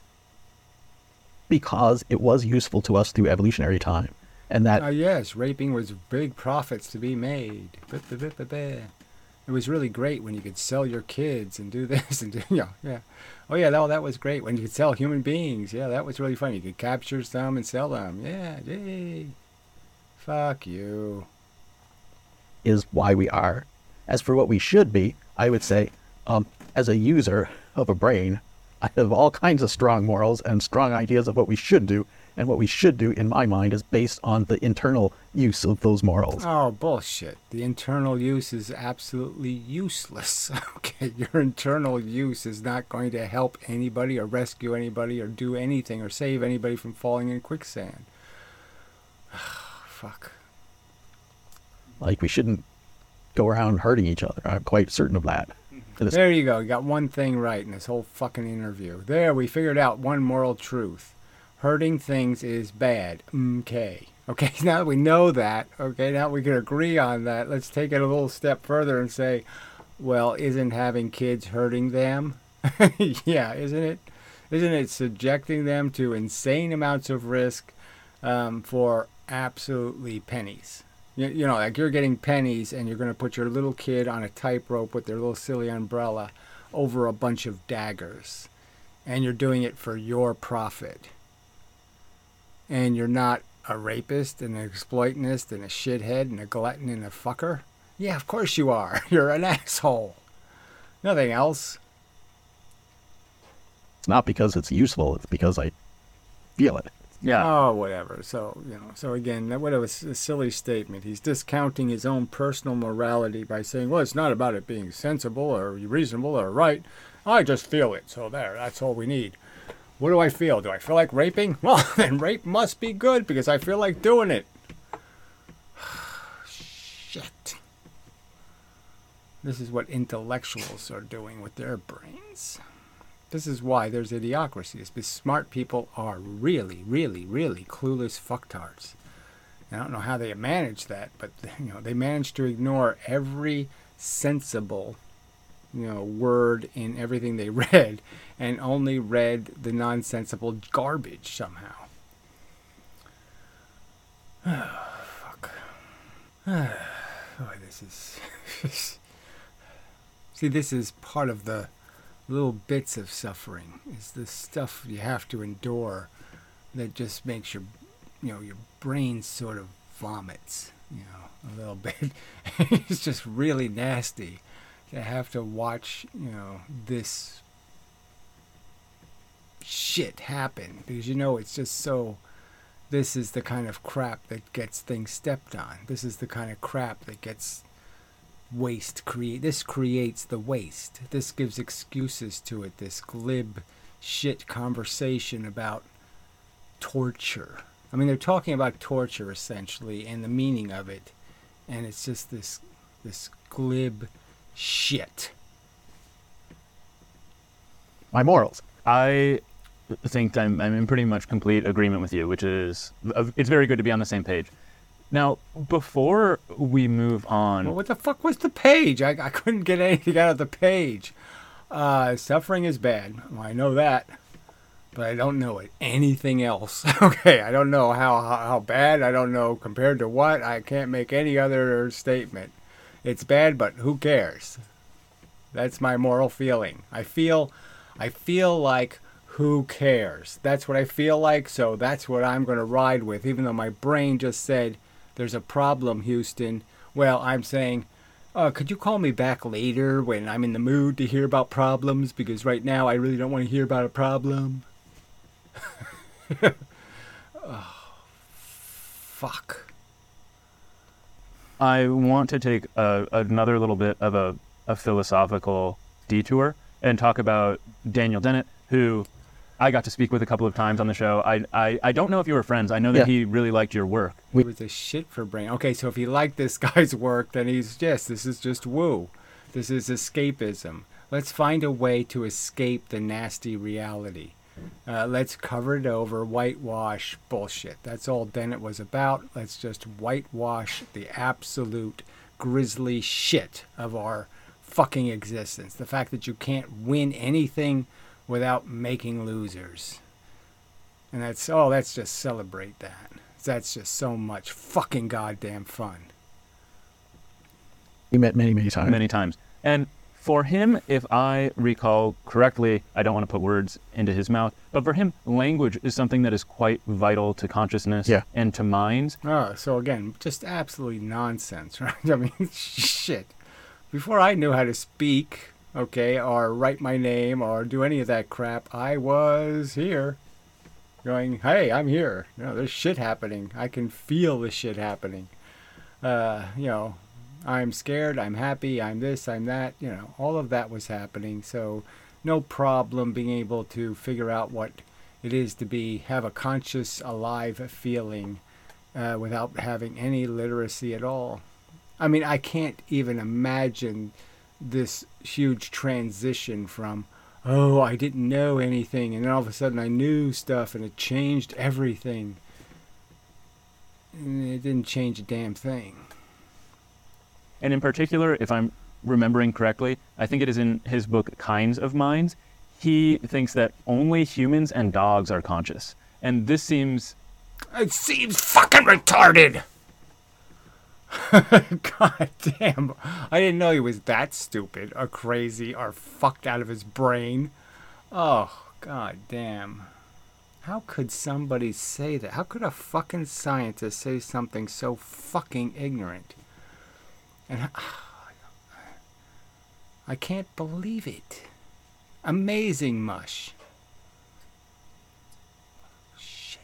Because it was useful to us through evolutionary time. And that Ah, yes, raping was big profits to be made. Ba, ba, ba, ba, ba. It was really great when you could sell your kids and do this and do, you know, yeah. Oh, yeah, that, that was great. When you could sell human beings. Yeah, that was really fun. You could capture some and sell them. Yeah, yay. Fuck you. is why we are. As for what we should be, I would say, um, as a user of a brain, I have all kinds of strong morals and strong ideas of what we should do. And what we should do, in my mind, is based on the internal use of those morals. Oh, bullshit. The internal use is absolutely useless. Okay, your internal use is not going to help anybody or rescue anybody or do anything or save anybody from falling in quicksand. Fuck. Like, we shouldn't go around hurting each other. I'm quite certain of that. This- There you go. You got one thing right in this whole fucking interview. There, we figured out one moral truth. Hurting things is bad. Okay. Okay, now that we know that, okay, now we can agree on that. Let's take it a little step further and say, well, isn't having kids hurting them? Yeah, isn't it? Isn't it subjecting them to insane amounts of risk um, for absolutely pennies? You, you know, like you're getting pennies and you're going to put your little kid on a tightrope with their little silly umbrella over a bunch of daggers. And you're doing it for your profit. And you're not a rapist and an exploitionist and a shithead and a glutton and a fucker? Yeah, of course you are. You're an asshole. Nothing else. It's not because it's useful. It's because I feel it. Yeah. Oh, whatever. So, you know, so again, that what a, a silly statement. He's discounting his own personal morality by saying, well, it's not about it being sensible or reasonable or right. I just feel it. So there, that's all we need. What do I feel? Do I feel like raping? Well, then rape must be good because I feel like doing it. Shit. This is what intellectuals are doing with their brains. This is why there's idiocracy. It's because smart people are really, really, really clueless fucktards. I don't know how they manage that, but you know they manage to ignore every sensible, you know, word in everything they read, and only read the nonsensical garbage somehow. Oh, fuck. Boy, this is... See, this is part of the little bits of suffering. Is the stuff you have to endure that just makes your, you know, your brain sort of vomits, you know, a little bit. It's just really nasty to have to watch, you know, this shit happen, because you know it's just so, this is the kind of crap that gets things stepped on. This is the kind of crap that gets waste create. This creates the waste. This gives excuses to it. This glib shit conversation about torture. I mean, they're talking about torture essentially and the meaning of it, and it's just this this glib shit. My morals. I think I'm, I'm in pretty much complete agreement with you, which is, it's very good to be on the same page. Now, before we move on... Well, what the fuck was the page? I, I couldn't get anything out of the page. Uh, suffering is bad. Well, I know that, but I don't know it. Anything else. Okay, I don't know how, how, how bad. I don't know compared to what. I can't make any other statement. It's bad, but who cares? That's my moral feeling. I feel, I feel like... Who cares? That's what I feel like, so that's what I'm going to ride with, even though my brain just said, there's a problem, Houston. Well, I'm saying, uh, could you call me back later when I'm in the mood to hear about problems? Because right now I really don't want to hear about a problem. Oh, fuck. I want to take a, another little bit of a, a philosophical detour and talk about Daniel Dennett, who... I got to speak with a couple of times on the show. I I, I don't know if you were friends. I know that Yeah. he really liked your work. It was a shit for brain. Okay, so if he liked this guy's work, then he's, yes, this is just woo. This is escapism. Let's find a way to escape the nasty reality. Uh, let's cover it over, whitewash bullshit. That's all Dennett was about. Let's just whitewash the absolute grisly shit of our fucking existence. The fact that you can't win anything without making losers. And that's, oh, let's just celebrate that. That's just so much fucking goddamn fun. We met many, many times. Many times. And for him, if I recall correctly, I don't want to put words into his mouth, but for him, language is something that is quite vital to consciousness yeah. and to minds. Oh, so again, just absolutely nonsense, right? I mean, shit. Before I knew how to speak, okay, or write my name or do any of that crap, I was here going, hey, I'm here. You know, there's shit happening. I can feel the shit happening. Uh, you know, I'm scared, I'm happy, I'm this, I'm that, you know, all of that was happening. So no problem being able to figure out what it is to be, have a conscious, alive feeling uh, without having any literacy at all. I mean, I can't even imagine this huge transition from, oh, I didn't know anything, and then all of a sudden I knew stuff and it changed everything. And it didn't change a damn thing. And in particular, if I'm remembering correctly, I think it is in his book, Kinds of Minds, he thinks that only humans and dogs are conscious. And this seems... It seems fucking retarded! God damn. I didn't know he was that stupid or crazy or fucked out of his brain. Oh, god damn. How could somebody say that? How could a fucking scientist say something so fucking ignorant? And I can't believe it. Amazing mush. Shit.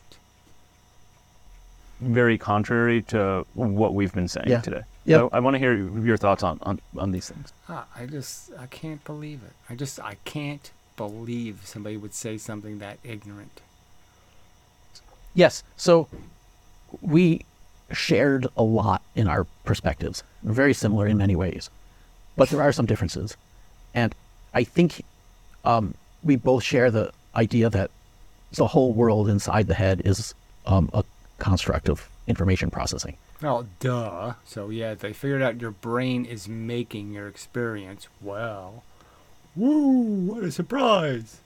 very contrary to what we've been saying Yeah. today. Yep. So I want to hear your thoughts on, on, on these things. Ah, I just, I can't believe it. I just, I can't believe somebody would say something that ignorant. Yes. So we shared a lot in our perspectives. We're very similar in many ways, but there are some differences. And I think um, we both share the idea that the whole world inside the head is um, a construct of information processing. Oh, duh. So yeah, they figured out your brain is making your experience. Well, woo, what a surprise.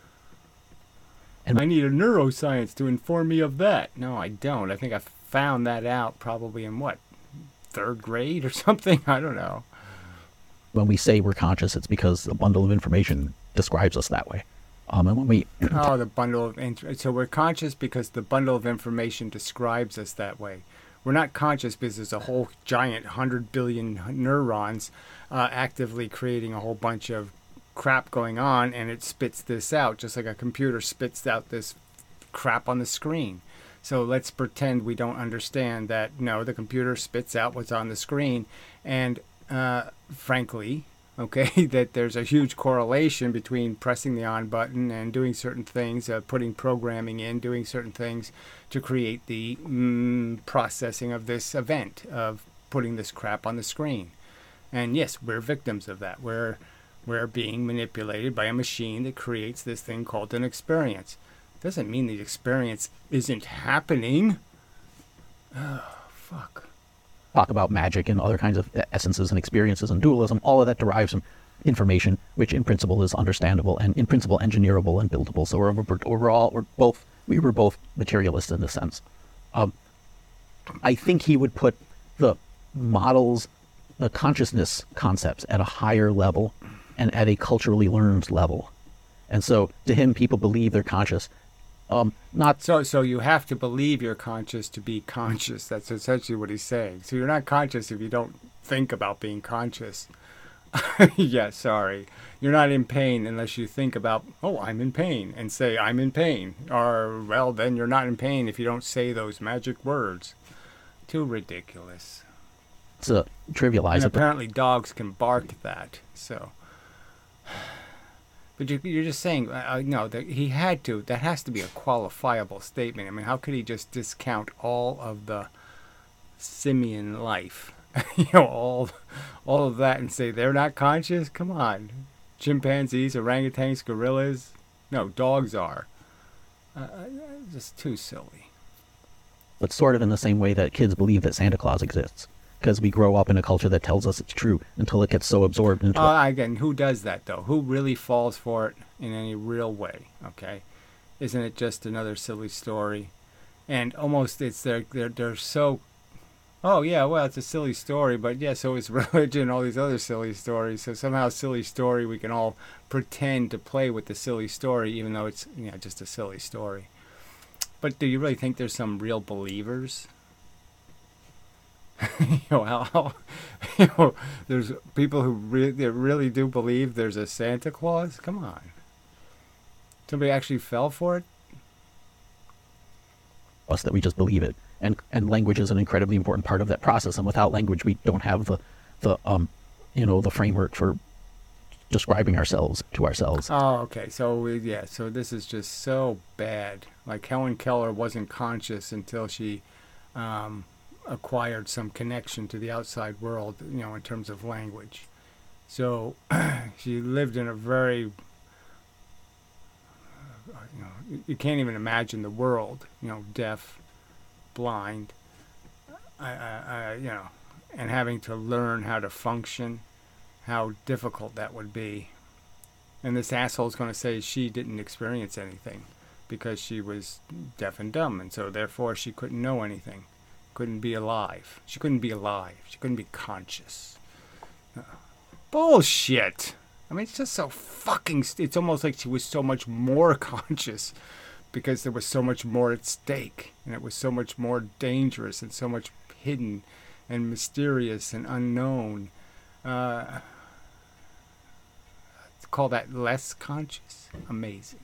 And I need a neuroscience to inform me of that. No, I don't. I think I found that out probably in what, third grade or something? I don't know. when we say we're conscious, it's because a bundle of information describes us that way. Um, and when we Oh, the bundle of int- so we're conscious because the bundle of information describes us that way. We're not conscious because there's a whole giant hundred billion neurons uh, actively creating a whole bunch of crap going on, and it spits this out just like a computer spits out this crap on the screen. So let's pretend we don't understand that. No, the computer spits out what's on the screen, and uh, frankly, okay, that there's a huge correlation between pressing the on button and doing certain things, uh, putting programming in, doing certain things to create the mm, processing of this event of putting this crap on the screen. And yes, we're victims of that. We're we're being manipulated by a machine that creates this thing called an experience. Doesn't mean the experience isn't happening. Oh, fuck. talk about magic and other kinds of essences and experiences and dualism, all of that derives from information, which in principle is understandable and in principle engineerable and buildable. So we're, we're, we're all, we're both, we were both materialists in a sense. Um, I think he would put the models, the consciousness concepts at a higher level and at a culturally learned level. And so to him, people believe they're conscious. Um, not So, so you have to believe you're conscious to be conscious. That's essentially what he's saying. So you're not conscious if you don't think about being conscious. Yeah, sorry. You're not in pain unless you think about, oh, I'm in pain, and say, I'm in pain. Or, well, then you're not in pain if you don't say those magic words. Too ridiculous. to trivialize And it, but apparently dogs can bark that, so... But you, you're just saying, uh, no, that he had to. That has to be a qualifiable statement. I mean, how could he just discount all of the simian life, you know, all, all of that, and say they're not conscious? Come on, chimpanzees, orangutans, gorillas. No, dogs are. Uh, just too silly. But sort of in the same way that kids believe that Santa Claus exists. Because we grow up in a culture that tells us it's true until it gets so absorbed into uh, again, who does that though? Who really falls for it in any real way? Okay, isn't it just another silly story? And almost it's they're they're, they're so, oh yeah, well it's a silly story, but yeah, so is religion, all these other silly stories. So somehow silly story, we can all pretend to play with the silly story, even though it's, you know, just a silly story. But do you really think there's some real believers? you know, how, how, you know, there's people who re- that really do believe there's a Santa Claus? Come on. Somebody actually fell for it? us that we just believe it. And and language is an incredibly important part of that process. And without language, we don't have the, the um, you know, the framework for describing ourselves to ourselves. Oh, okay. So, we, yeah, so this is just so bad. Like Helen Keller wasn't conscious until she um, acquired some connection to the outside world, you know, in terms of language. So she lived in a very, you know, you can't even imagine the world, you know, deaf, blind, I, I, I, you know, and having to learn how to function, how difficult that would be. And this asshole's going to say she didn't experience anything because she was deaf and dumb, and so therefore she couldn't know anything, couldn't be alive. She couldn't be alive. She couldn't be conscious. Uh, bullshit. I mean, it's just so fucking... St- it's almost like she was so much more conscious because there was so much more at stake, and it was so much more dangerous and so much hidden and mysterious and unknown. Uh, call that less conscious? Amazing.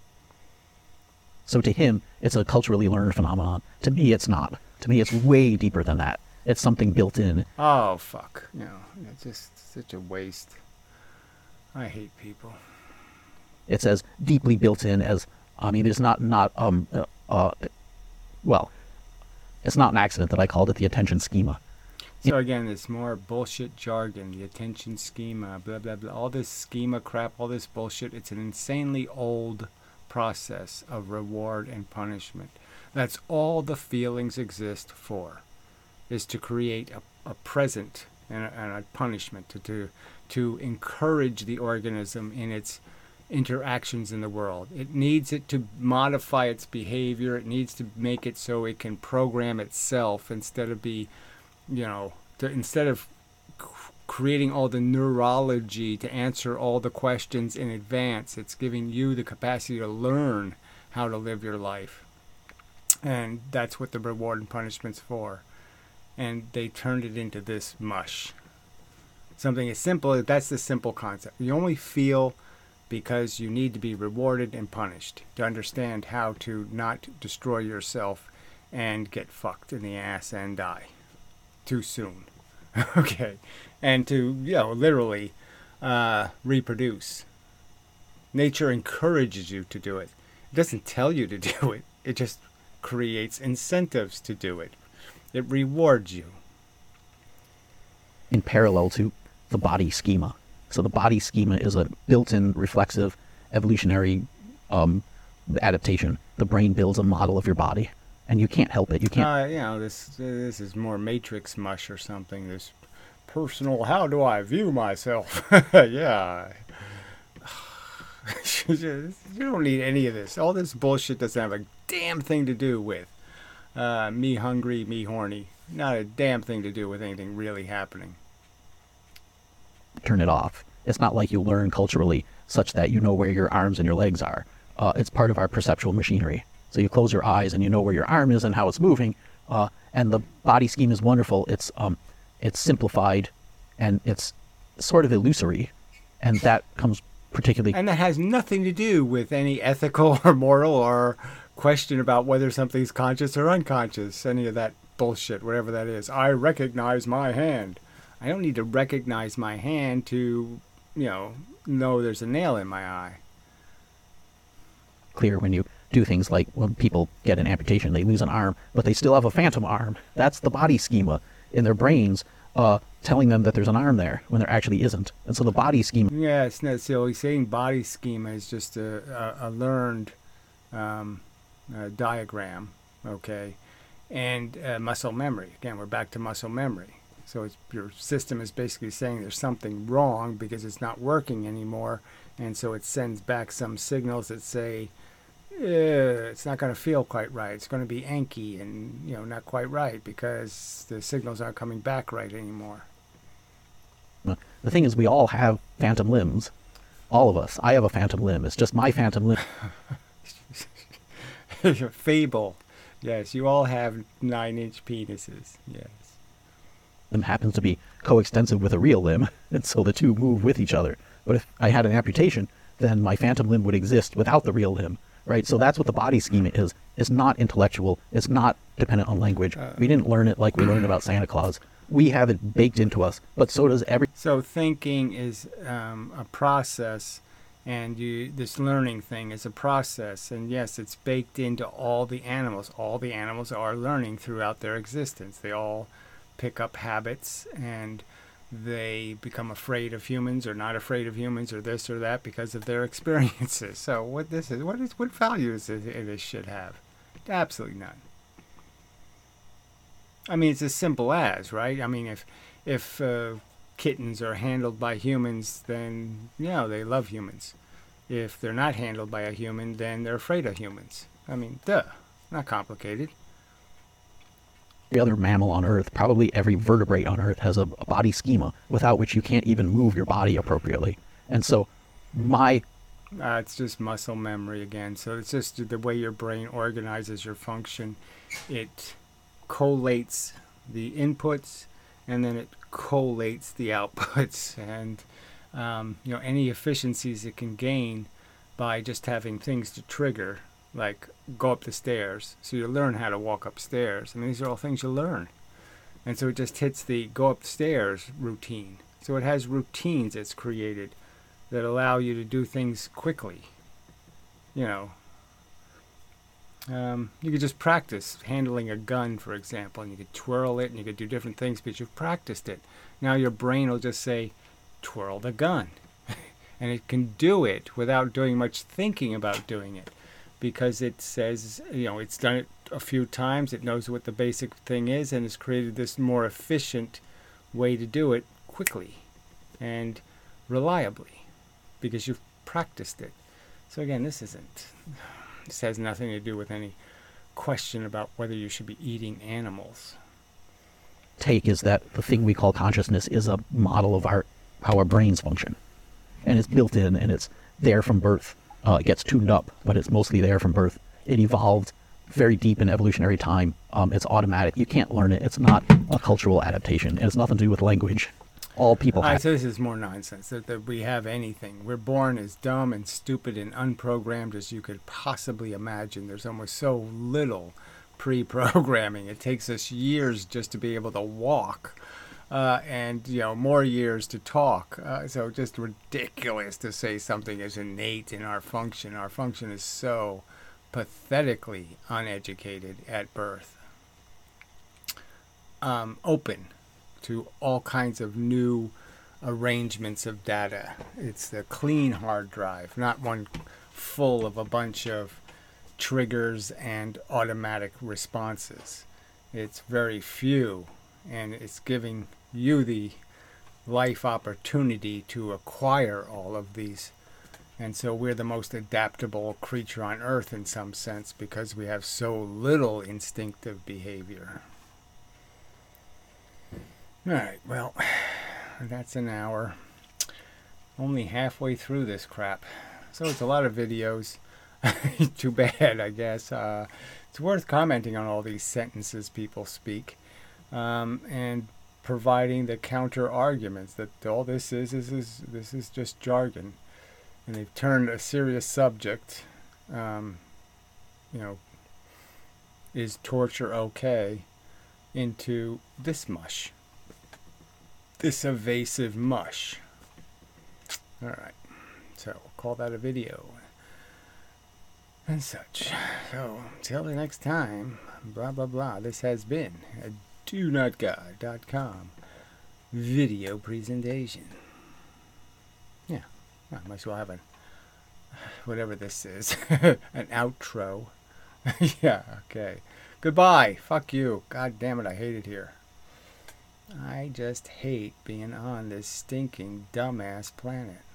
So to him, it's a culturally learned phenomenon. To me, it's not. To me, it's way deeper than that. It's something built in. Oh, fuck. You know, it's just such a waste. I hate people. It's as deeply built in as, I mean, it's not, not um, uh, uh, well, it's not an accident that I called it the attention schema. So again, it's more bullshit jargon, the attention schema, blah, blah, blah. All this schema crap, all this bullshit. It's an insanely old process of reward and punishment. That's all the feelings exist for, is to create a, a present and a, and a punishment, to, to to encourage the organism in its interactions in the world. It needs it to modify its behavior. It needs to make it so it can program itself instead of be, you know, to, instead of c- creating all the neurology to answer all the questions in advance. It's giving you the capacity to learn how to live your life. And that's what the reward and punishment's for. And they turned it into this mush. Something as simple as, that's the simple concept. You only feel because you need to be rewarded and punished to understand how to not destroy yourself and get fucked in the ass and die too soon. Okay. And to, you know, literally uh, reproduce. Nature encourages you to do it. It doesn't tell you to do it. It just creates incentives to do it. It rewards you. In parallel to the body schema. So the body schema is a built-in reflexive evolutionary um, adaptation. The brain builds a model of your body, and you can't help it. You can't. Uh, you know, this this is more Matrix mush or something. This personal, how do I view myself? Yeah. You don't need any of this. All this bullshit doesn't have a damn thing to do with uh, me hungry, me horny. Not a damn thing to do with anything really happening. Turn it off. It's not like you learn culturally such that you know where your arms and your legs are. Uh, it's part of our perceptual machinery. So you close your eyes and you know where your arm is and how it's moving. Uh, and the body scheme is wonderful. It's um, it's simplified, and it's sort of illusory, and that comes particularly. And that has nothing to do with any ethical or moral or question about whether something's conscious or unconscious. Any of that bullshit, whatever that is. I recognize my hand. I don't need to recognize my hand to, you know, know there's a nail in my eye. Clear when you do things like when people get an amputation, they lose an arm, but they still have a phantom arm. That's the body schema in their brains. uh, telling them that there's an arm there when there actually isn't. And so the body schema. Yeah, it's not silly. Saying body schema is just a, a, a learned um, uh, diagram, okay? And uh, muscle memory. Again, we're back to muscle memory. So it's, your system is basically saying there's something wrong because it's not working anymore. And so it sends back some signals that say, eh, it's not going to feel quite right. It's going to be anky and, you know, not quite right because the signals aren't coming back right anymore. The thing is, we all have phantom limbs. All of us. I have a phantom limb. It's just my phantom limb. Fable. Yes, you all have nine-inch penises. Yes. Limb happens to be coextensive with a real limb, and so the two move with each other. But if I had an amputation, then my phantom limb would exist without the real limb, right? So that's what the body schema is. It's not intellectual. It's not dependent on language. Uh, we didn't learn it like we learned about Santa Claus. We have it baked into us, but so does every... So thinking is um, a process, and you this learning thing is a process. And yes, it's baked into all the animals. All the animals are learning throughout their existence. They all pick up habits, and they become afraid of humans or not afraid of humans or this or that because of their experiences. So what this is, what is, what value is this, this should have? Absolutely none. I mean, it's as simple as, right? I mean, if if uh, kittens are handled by humans, then, you know, they love humans. If they're not handled by a human, then they're afraid of humans. I mean, duh, not complicated. Every other mammal on Earth, probably every vertebrate on Earth has a, a body schema without which you can't even move your body appropriately. And so my... Uh, it's just muscle memory again. So it's just the way your brain organizes your function. It collates the inputs, and then it collates the outputs. And, um, you know, any efficiencies it can gain by just having things to trigger, like go up the stairs. So you learn how to walk upstairs. I mean, these are all things you learn. And so it just hits the go upstairs routine. So it has routines it's created that allow you to do things quickly. You know, um, you could just practice handling a gun, for example, and you could twirl it and you could do different things because you've practiced it. Now your brain will just say, twirl the gun. And it can do it without doing much thinking about doing it, because it says, you know, it's done it a few times, it knows what the basic thing is, and it's created this more efficient way to do it quickly and reliably because you've practiced it. So again, this isn't, this has nothing to do with any question about whether you should be eating animals. Take is that the thing we call consciousness is a model of our how our brains function. And it's built in, and it's there from birth. Uh, it gets tuned up, but it's mostly there from birth. It evolved very deep in evolutionary time. Um, it's automatic. You can't learn it. It's not a cultural adaptation. It has nothing to do with language. All people All right, have. so this is more nonsense, that, that we have anything. We're born as dumb and stupid and unprogrammed as you could possibly imagine. There's almost so little pre-programming. It takes us years just to be able to walk. Uh, and, you know, more years to talk. Uh, so just ridiculous to say something is innate in our function. Our function is so pathetically uneducated at birth. Um, open to all kinds of new arrangements of data. It's the clean hard drive, not one full of a bunch of triggers and automatic responses. It's very few, and it's giving you the life opportunity to acquire all of these. And so we're the most adaptable creature on earth in some sense because we have so little instinctive behavior. All right, well, that's an hour. Only halfway through this crap. So it's a lot of videos. Too bad, I guess. Uh, it's worth commenting on all these sentences people speak. Um, and providing the counter arguments that all this is, is, is this is just jargon, and they've turned a serious subject, um, you know, is torture okay, into this mush, this evasive mush. All right, so we'll call that a video and such. So till the next time, blah blah blah. This has been a do not god dot com video presentation. Yeah, I might as well have a, whatever this is, an outro. Yeah, okay. Goodbye. Fuck you. God damn it, I hate it here. I just hate being on this stinking dumbass planet.